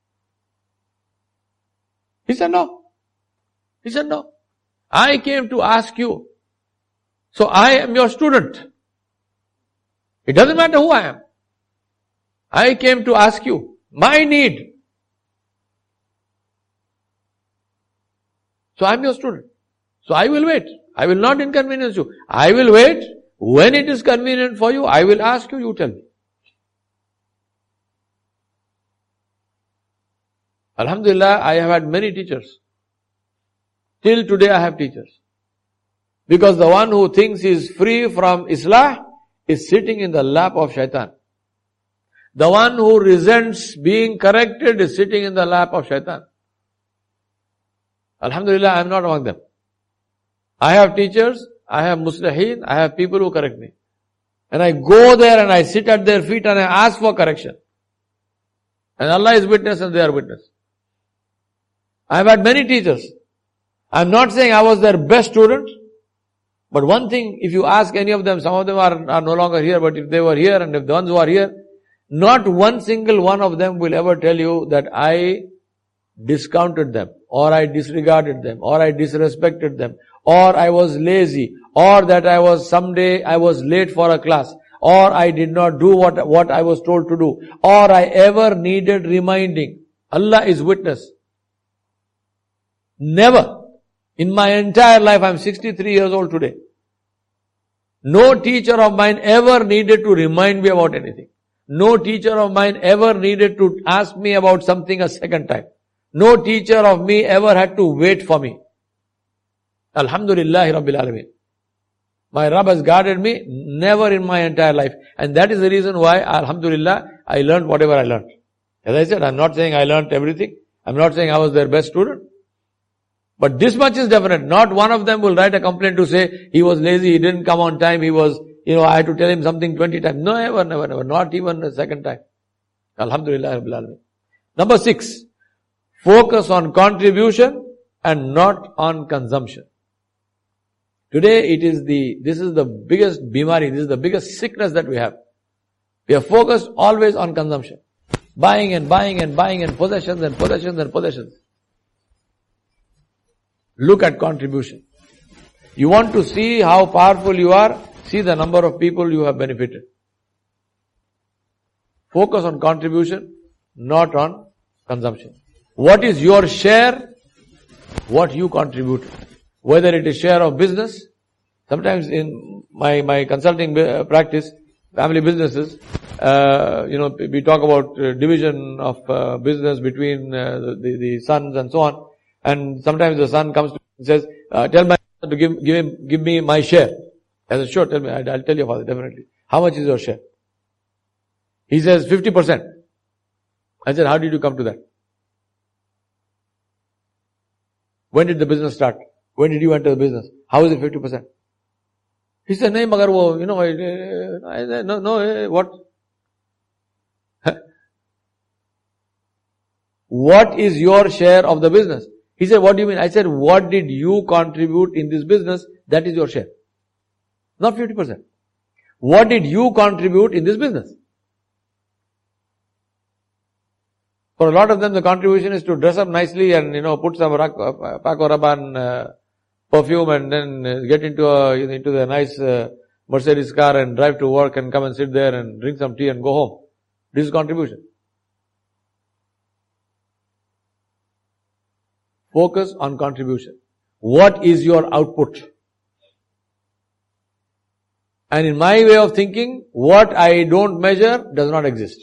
He said, no. He said, no. I came to ask you. So I am your student. It doesn't matter who I am. I came to ask you my need. So I am your student. So I will wait. I will not inconvenience you. I will wait. When it is convenient for you, I will ask you, you tell me. Alhamdulillah, I have had many teachers. Till today I have teachers. Because the one who thinks he is free from Islah is sitting in the lap of Shaitan. The one who resents being corrected is sitting in the lap of Shaitan. Alhamdulillah, I am not among them. I have teachers, I have musliheen, I have people who correct me. And I go there and I sit at their feet and I ask for correction. And Allah is witness and they are witness. I have had many teachers. I am not saying I was their best student. But one thing, if you ask any of them, some of them are, are no longer here, but if they were here and if the ones who are here, not one single one of them will ever tell you that I discounted them, or I disregarded them, or I disrespected them, or I was lazy, or that I was someday I was late for a class, or I did not do what, what I was told to do, or I ever needed reminding. Allah is witness. Never. In my entire life, I am sixty-three years old today. No teacher of mine ever needed to remind me about anything. No teacher of mine ever needed to ask me about something a second time. No teacher of me ever had to wait for me. Alhamdulillahi Rabbil Alameen. My Rabb has guarded me, never in my entire life. And that is the reason why, Alhamdulillah, I learned whatever I learned. As I said, I am not saying I learned everything. I am not saying I was their best student. But this much is definite. Not one of them will write a complaint to say, he was lazy, he didn't come on time, he was, you know, I had to tell him something twenty times. No, never, never, never. Not even a second time. Alhamdulillah Rabbil Alameen. Number six. Focus on contribution and not on consumption. Today it is the, this is the biggest bimari, this is the biggest sickness that we have. We are focused always on consumption. Buying and buying and buying and possessions and possessions and possessions. Look at contribution. You want to see how powerful you are, see the number of people you have benefited. Focus on contribution, not on consumption. What is your share? What you contribute. Whether it is share of business. Sometimes in my, my consulting practice, family businesses, uh, you know, we talk about uh, division of uh, business between uh, the, the sons and so on. And sometimes the son comes to me and says, uh, tell my son to give, give him, give me my share. I said, sure, tell me, I'll tell your father, definitely. How much is your share? He says, fifty percent. I said, how did you come to that? When did the business start? When did you enter the business? How is it fifty percent? He said, nahi, magar wo, you know, I said, no, no, what? What is your share of the business? He said, what do you mean? I said, what did you contribute in this business? That is your share. Not fifty percent. What did you contribute in this business? For a lot of them, the contribution is to dress up nicely and, you know, put some Paco Rabanne uh, perfume and then uh, get into a, into the nice uh, Mercedes car and drive to work and come and sit there and drink some tea and go home. This is contribution. Focus on contribution. What is your output? And in my way of thinking, what I don't measure does not exist.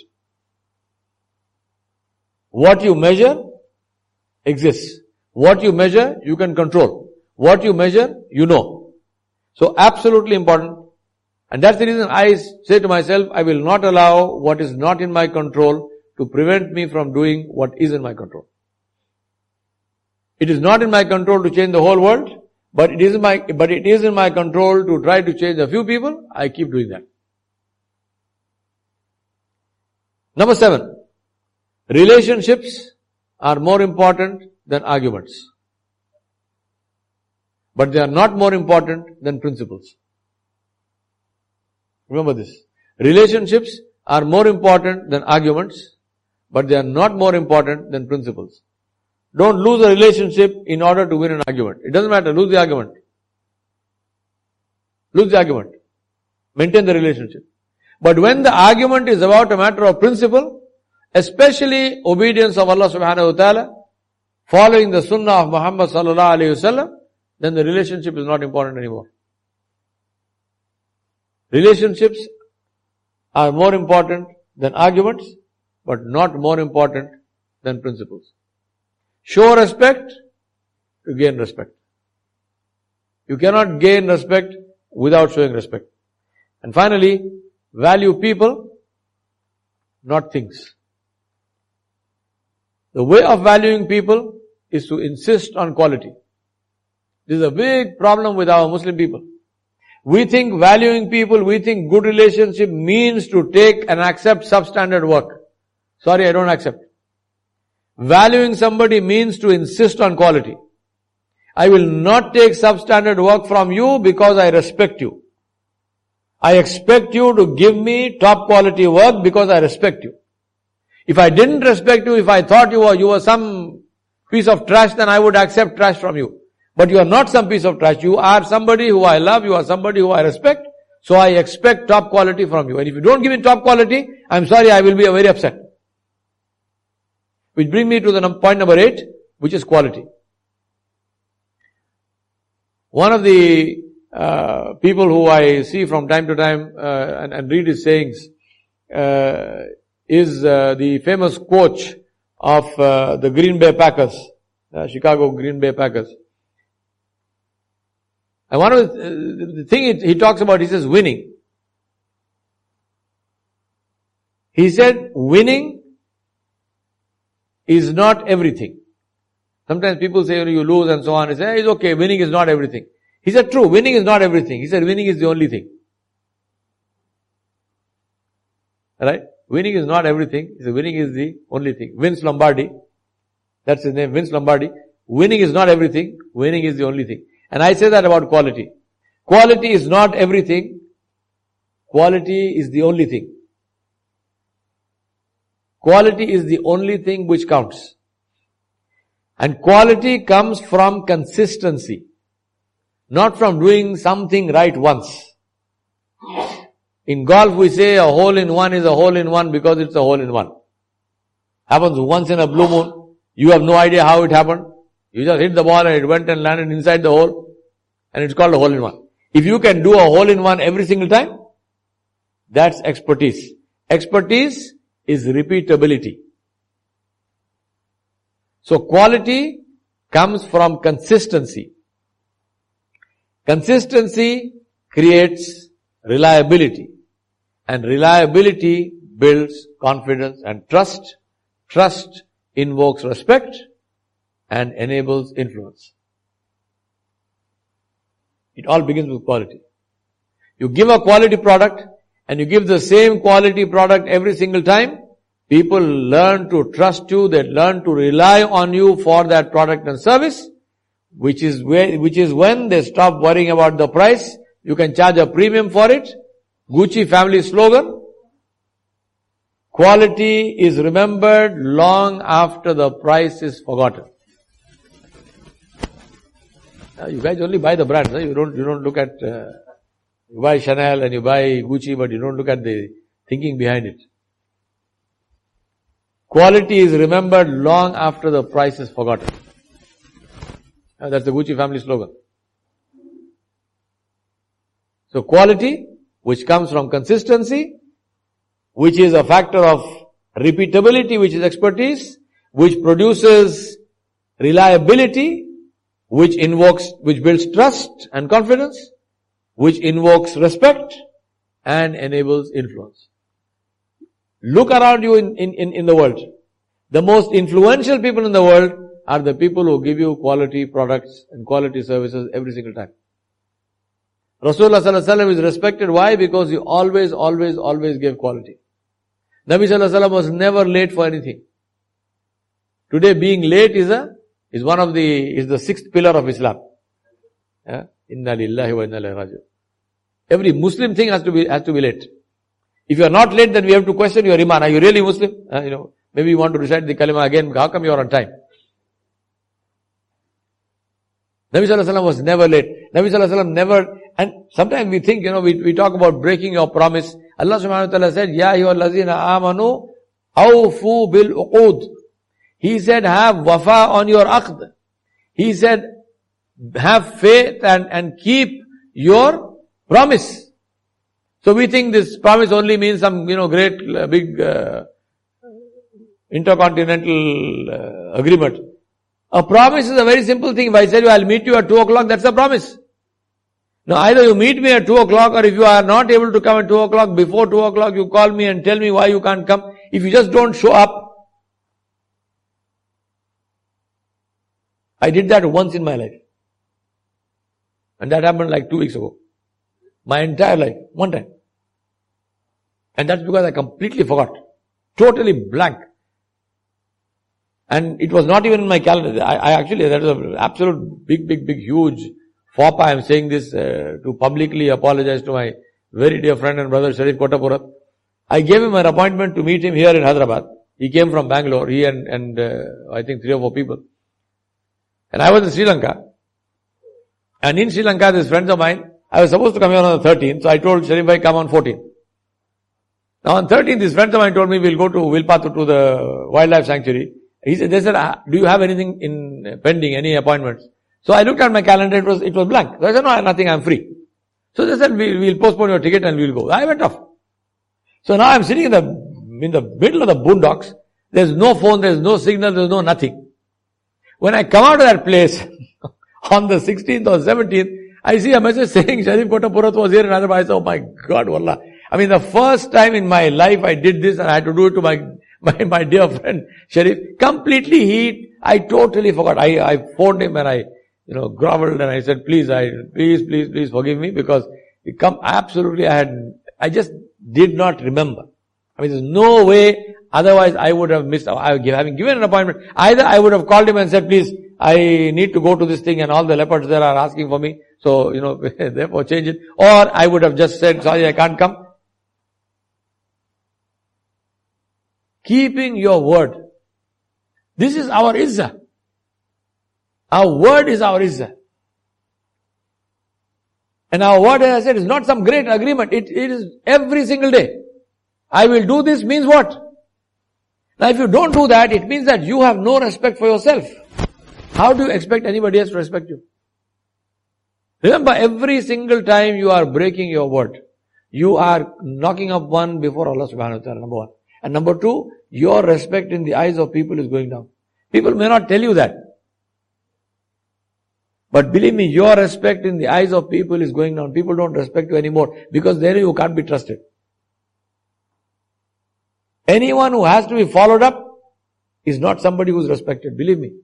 What you measure exists. What you measure, you can control. What you measure, you know. So absolutely important. And that's the reason I say to myself, I will not allow what is not in my control to prevent me from doing what is in my control. It is not in my control to change the whole world, but it is in my, but it is in my control to try to change a few people. I keep doing that. Number seven. Relationships are more important than arguments. But they are not more important than principles. Remember this. Relationships are more important than arguments, but they are not more important than principles. Don't lose a relationship in order to win an argument. It doesn't matter. Lose the argument. Lose the argument. Maintain the relationship. But when the argument is about a matter of principle, especially obedience of Allah subhanahu wa ta'ala, following the sunnah of Muhammad sallallahu alayhi wasallam, then the relationship is not important anymore. Relationships are more important than arguments, but not more important than principles. Show respect to gain respect. You cannot gain respect without showing respect. And finally, value people, not things. The way of valuing people is to insist on quality. This is a big problem with our Muslim people. We think valuing people, we think good relationship means to take and accept substandard work. Sorry, I don't accept. Valuing somebody means to insist on quality. I will not take substandard work from you because I respect you. I expect you to give me top quality work because I respect you. If I didn't respect you, if I thought you were, you were some piece of trash, then I would accept trash from you. But you are not some piece of trash. You are somebody who I love, you are somebody who I respect. So I expect top quality from you. And if you don't give me top quality, I'm sorry, I will be very upset. Which brings me to the num- point number eight, which is quality. One of the uh, people who I see from time to time uh, and, and read his sayings uh, is uh, the famous coach of uh, the Green Bay Packers, uh, Chicago Green Bay Packers. And one of the, uh, the thing he talks about, he says winning. He said winning is not everything. Sometimes people say, you lose and so on. He said, it's okay, winning is not everything. He said, true, winning is not everything. He said, winning is the only thing. Right? Winning is not everything. He said, winning is the only thing. Vince Lombardi. That's his name, Vince Lombardi. Winning is not everything. Winning is the only thing. And I say that about quality. Quality is not everything. Quality is the only thing. Quality is the only thing which counts. And quality comes from consistency. Not from doing something right once. In golf we say a hole in one is a hole in one because it's a hole in one. Happens once in a blue moon. You have no idea how it happened. You just hit the ball and it went and landed inside the hole. And it's called a hole in one. If you can do a hole in one every single time, that's expertise. Expertise is repeatability. So quality comes from consistency. Consistency creates reliability. And reliability builds confidence and trust. Trust invokes respect and enables influence. It all begins with quality. You give a quality product and you give the same quality product every single time, people learn to trust you, they learn to rely on you for that product and service, which is where, which is when they stop worrying about the price, You can charge a premium for it. Gucci family slogan. Quality is remembered long after the price is forgotten. Now, you guys only buy the brands. Huh? You don't, you don't look at, uh, you buy Chanel and you buy Gucci, but you don't look at the thinking behind it. Quality is remembered long after the price is forgotten. Uh, that's the Gucci family slogan. So quality, which comes from consistency, which is a factor of repeatability, which is expertise, which produces reliability, which invokes, which builds trust and confidence, which invokes respect and enables influence. Look around you in, in, in, in the world. The most influential people in the world are the people who give you quality products and quality services every single time. Rasulullah sallallahu alaihi wasallam is respected. Why? Because he always, always, always gave quality. Nabi sallallahu alaihi wasallam was never late for anything. Today being late is a, is one of the, is the sixth pillar of Islam. Yeah? Inna lillahi wa inna ilayhi raji'un. Every Muslim thing has to be, has to be late. If you are not late, then we have to question your iman. Are you really Muslim? Uh, you know, maybe you want to recite the kalima again. How come you are on time? Nabi sallallahu alaihi wasallam was never late. Nabi sallallahu alaihi wasallam never, and sometimes we think, you know, we, we talk about breaking your promise. Allah subhanahu wa ta'ala said, Ya ayyuhallazina amanu awfu bil uqud. He said, have wafa on your aqd. He said, have faith and, and keep your promise. So we think this promise only means some, you know, great, uh, big, uh, intercontinental uh, agreement. A promise is a very simple thing. If I said, I'll meet you at two o'clock, that's a promise. Now either you meet me at two o'clock, or if you are not able to come at two o'clock, before two o'clock you call me and tell me why you can't come. If you just don't show up. I did that once in my life. And that happened like two weeks ago. My entire life. One time. And that's because I completely forgot. Totally blank. And it was not even in my calendar. I, I actually, that was an absolute big, big, big, huge faux pas. I am saying this uh, to publicly apologize to my very dear friend and brother Sharif Kottapurat. I gave him an appointment to meet him here in Hyderabad. He came from Bangalore. He and, and uh, I think three or four people. And I was in Sri Lanka. And in Sri Lanka, these friends of mine, I was supposed to come here on the thirteenth. So I told Sharif bhai, come on fourteenth. Now on thirteenth, these friends of mine told me we'll go to Wilpattu to the wildlife sanctuary. He said, they said, do you have anything in pending, any appointments? So I looked at my calendar, it was, it was blank. So I said, no, nothing, I'm free. So they said, we, we'll postpone your ticket and we'll go. I went off. So now I'm sitting in the, in the middle of the boondocks. There's no phone, there's no signal, there's no nothing. When I come out of that place, on the sixteenth or seventeenth, I see a message saying Sharif Kottapurat was here in Hyderabad. I said, oh my God, wallah. I mean, the first time in my life I did this and I had to do it to my, my, my dear friend Sharif. Completely he, I totally forgot. I, I phoned him and I, you know, groveled and I said, please, I, please, please, please forgive me because it come, absolutely I had, I just did not remember. I mean, there's no way, otherwise I would have missed, I would give, having given an appointment, either I would have called him and said, please, I need to go to this thing and all the leopards there are asking for me. So, you know, therefore change it. Or I would have just said, sorry, I can't come. Keeping your word. This is our izzah. Our word is our izzah. And our word, as I said, is not some great agreement. It, it is every single day. I will do this means what? Now if you don't do that, it means that you have no respect for yourself. How do you expect anybody else to respect you? Remember, every single time you are breaking your word, you are knocking up one before Allah subhanahu wa ta'ala, number one. And number two, your respect in the eyes of people is going down. People may not tell you that. But believe me, your respect in the eyes of people is going down. People don't respect you anymore because there you can't be trusted. Anyone who has to be followed up is not somebody who is respected. Believe me.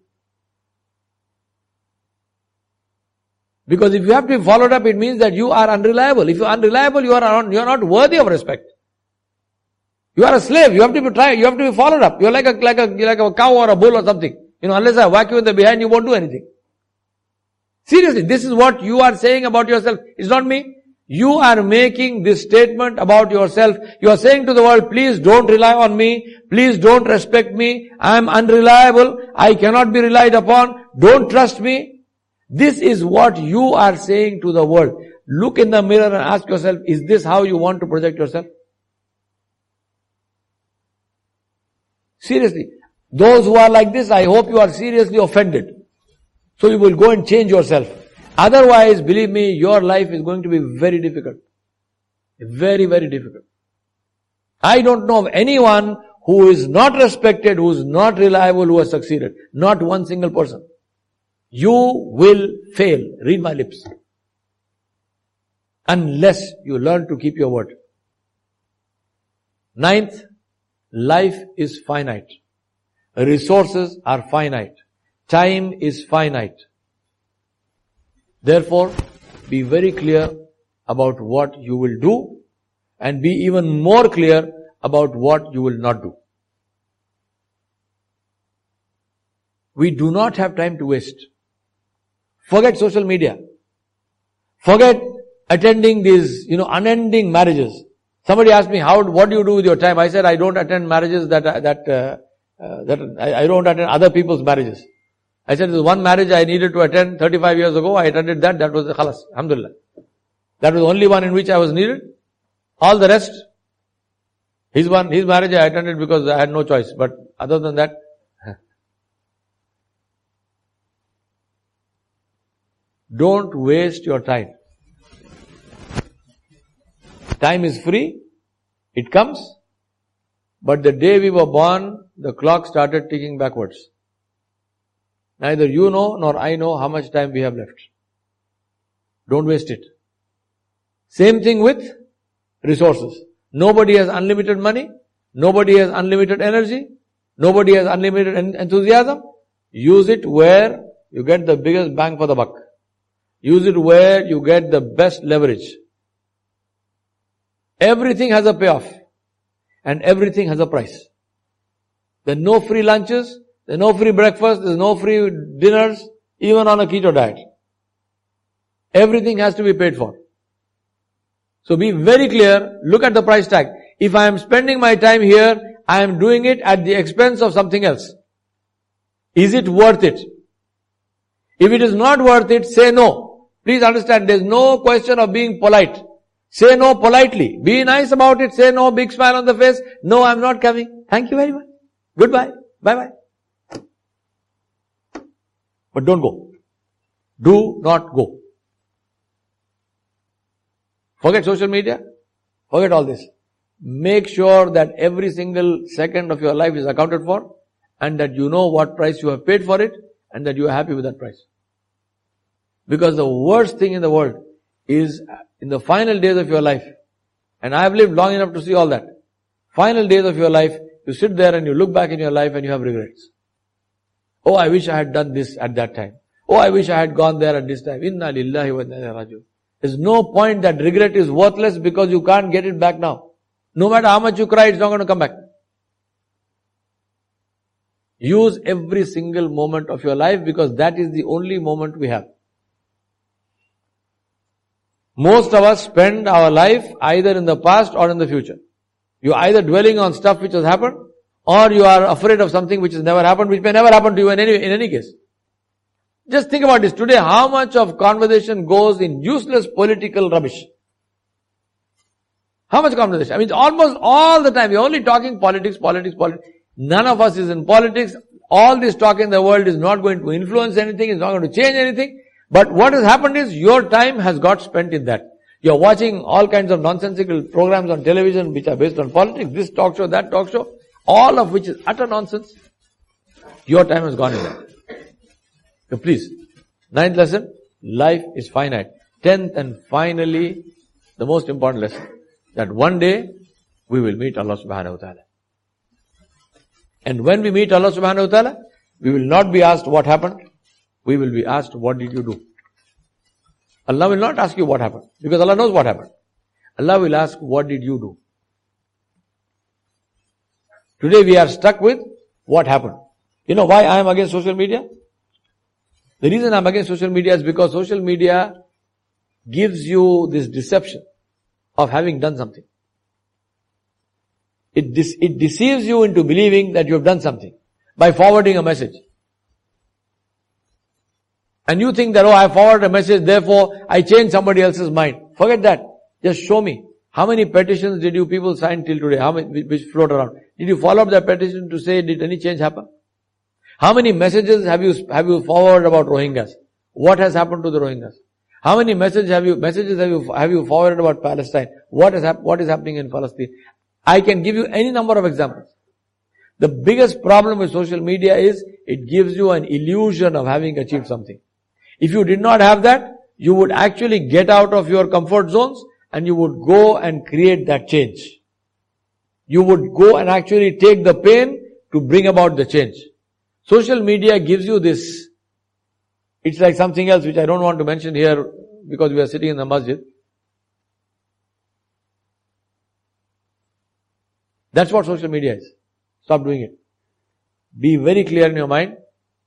Because if you have to be followed up, it means that you are unreliable. If you are unreliable, you are, you are not worthy of respect. You are a slave. You have to be tried. You have to be followed up. You are like a, like a, like a cow or a bull or something. You know, unless I whack you in the behind, you won't do anything. Seriously, this is what you are saying about yourself. It's not me. You are making this statement about yourself. You are saying to the world, please don't rely on me. Please don't respect me. I am unreliable. I cannot be relied upon. Don't trust me. This is what you are saying to the world. Look in the mirror and ask yourself, is this how you want to project yourself? Seriously. Those who are like this, I hope you are seriously offended. So you will go and change yourself. Otherwise, believe me, your life is going to be very difficult. Very, very difficult. I don't know of anyone who is not respected, who is not reliable, who has succeeded. Not one single person. You will fail. Read my lips. Unless you learn to keep your word. Ninth, life is finite. Resources are finite. Time is finite. Therefore, be very clear about what you will do and be even more clear about what you will not do. We do not have time to waste. Forget social media. Forget attending these, you know, unending marriages. Somebody asked me, how, what do you do with your time? I said, I don't attend marriages that, that, uh, uh, that, I, I don't attend other people's marriages. I said, there's one marriage I needed to attend thirty-five years ago. I attended that. That was the khalas. Alhamdulillah. That was the only one in which I was needed. All the rest, his one, his marriage I attended because I had no choice. But other than that, don't waste your time. Time is free. It comes. But the day we were born, the clock started ticking backwards. Neither you know nor I know how much time we have left. Don't waste it. Same thing with resources. Nobody has unlimited money. Nobody has unlimited energy. Nobody has unlimited enthusiasm. Use it where you get the biggest bang for the buck. Use it where you get the best leverage. Everything has a payoff. And everything has a price. There are no free lunches. There's no free breakfast, there's no free dinners, even on a keto diet. Everything has to be paid for. So be very clear, look at the price tag. If I am spending my time here, I am doing it at the expense of something else. Is it worth it? If it is not worth it, say no. Please understand, there's no question of being polite. Say no politely. Be nice about it, say no, big smile on the face. No, I'm not coming. Thank you very much. Goodbye. Bye-bye. But don't go. Do not go. Forget social media. Forget all this. Make sure that every single second of your life is accounted for and that you know what price you have paid for it and that you are happy with that price. Because the worst thing in the world is in the final days of your life, and I have lived long enough to see all that. Final days of your life, you sit there and you look back in your life and you have regrets. Oh, I wish I had done this at that time. Oh, I wish I had gone there at this time. Inna lillahi wa inna ilaihi raji'un. There's no point that regret is worthless because you can't get it back now. No matter how much you cry, it's not going to come back. Use every single moment of your life because that is the only moment we have. Most of us spend our life either in the past or in the future. You're either dwelling on stuff which has happened or you are afraid of something which has never happened, which may never happen to you in any, in any case. Just think about this. Today, how much of conversation goes in useless political rubbish? How much conversation? I mean, almost all the time. We're only talking politics, politics, politics. None of us is in politics. All this talk in the world is not going to influence anything. It's not going to change anything. But what has happened is your time has got spent in that. You're watching all kinds of nonsensical programs on television which are based on politics. This talk show, that talk show. All of which is utter nonsense. Your time has gone in that. So please, ninth lesson, life is finite. Tenth and finally, the most important lesson, that one day we will meet Allah subhanahu wa ta'ala. And when we meet Allah subhanahu wa ta'ala, we will not be asked what happened. We will be asked, what did you do? Allah will not ask you what happened, because Allah knows what happened. Allah will ask, what did you do? Today we are stuck with what happened. You know why I am against social media? The reason I am against social media is because social media gives you this deception of having done something. It, de- it deceives you into believing that you have done something by forwarding a message. And you think that, oh, I forwarded a message, therefore I changed somebody else's mind. Forget that. Just show me. How many petitions did you people sign till today? How many, which float around? Did you follow up that petition to say, did any change happen? How many messages have you, have you forwarded about Rohingyas? What has happened to the Rohingyas? How many messages have you, messages have you, have you forwarded about Palestine? What is, hap- what is happening in Palestine? I can give you any number of examples. The biggest problem with social media is it gives you an illusion of having achieved something. If you did not have that, you would actually get out of your comfort zones and you would go and create that change. You would go and actually take the pain to bring about the change. Social media gives you this. It's like something else which I don't want to mention here because we are sitting in the masjid. That's what social media is. Stop doing it. Be very clear in your mind.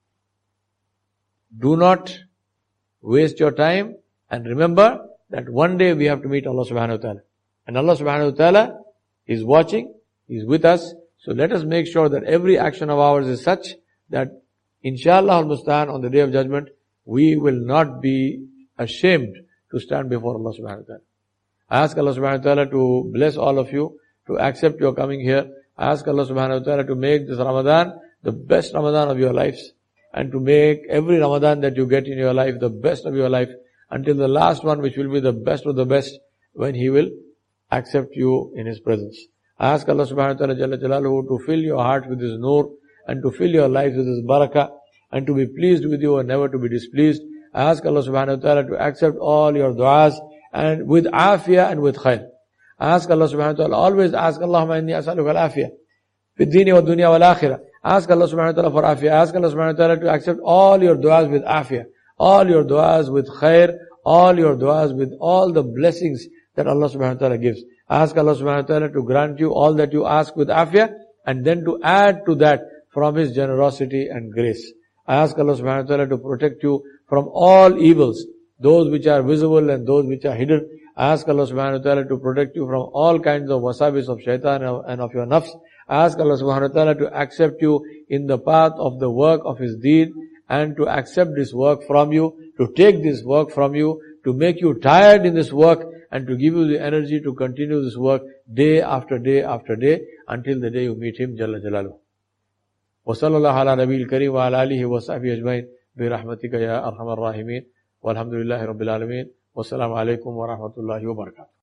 Do not waste your time, and remember that one day we have to meet Allah subhanahu wa ta'ala. And Allah subhanahu wa ta'ala is watching, He is with us. So let us make sure that every action of ours is such that inshallah al-Musta'an on the day of judgment, we will not be ashamed to stand before Allah subhanahu wa ta'ala. I ask Allah subhanahu wa ta'ala to bless all of you, to accept your coming here. I ask Allah subhanahu wa ta'ala to make this Ramadan the best Ramadan of your lives, and to make every Ramadan that you get in your life the best of your life, until the last one, which will be the best of the best, when He will accept you in His presence. I ask Allah subhanahu wa ta'ala Jalla Jalaluhu to fill your heart with His nur, and to fill your lives with His barakah, and to be pleased with you and never to be displeased. I ask Allah subhanahu wa ta'ala to accept all your du'as, and with afiyah and with khair. I ask Allah subhanahu wa ta'ala, always ask Allahumma inni as'aluka al-afiyah fid dini wa dunya wal akhirah. Ask Allah subhanahu wa ta'ala for afiyah. Ask Allah subhanahu wa ta'ala to accept all your du'as with afiyah, all your du'as with khair, all your du'as with all the blessings that Allah subhanahu wa ta'ala gives. Ask Allah subhanahu wa ta'ala to grant you all that you ask with afiyah, and then to add to that from His generosity and grace. I ask Allah subhanahu wa ta'ala to protect you from all evils, those which are visible and those which are hidden. I ask Allah subhanahu wa ta'ala to protect you from all kinds of wasabis of shaitan and of your nafs. I ask Allah subhanahu wa ta'ala to accept you in the path of the work of His deed, and to accept this work from you, to take this work from you, to make you tired in this work, and to give you the energy to continue this work day after day after day, until the day you meet Him, Jalla Jalaluhu. Wa sallallahu ala nabiyil kareem wa ala alihi wa sahbihi ajmain bi rahmatika ya arhamar rahimin. Walhamdulillahi rabbil alamin. Wassalamu alaikum wa rahmatullahi wa barakatuh.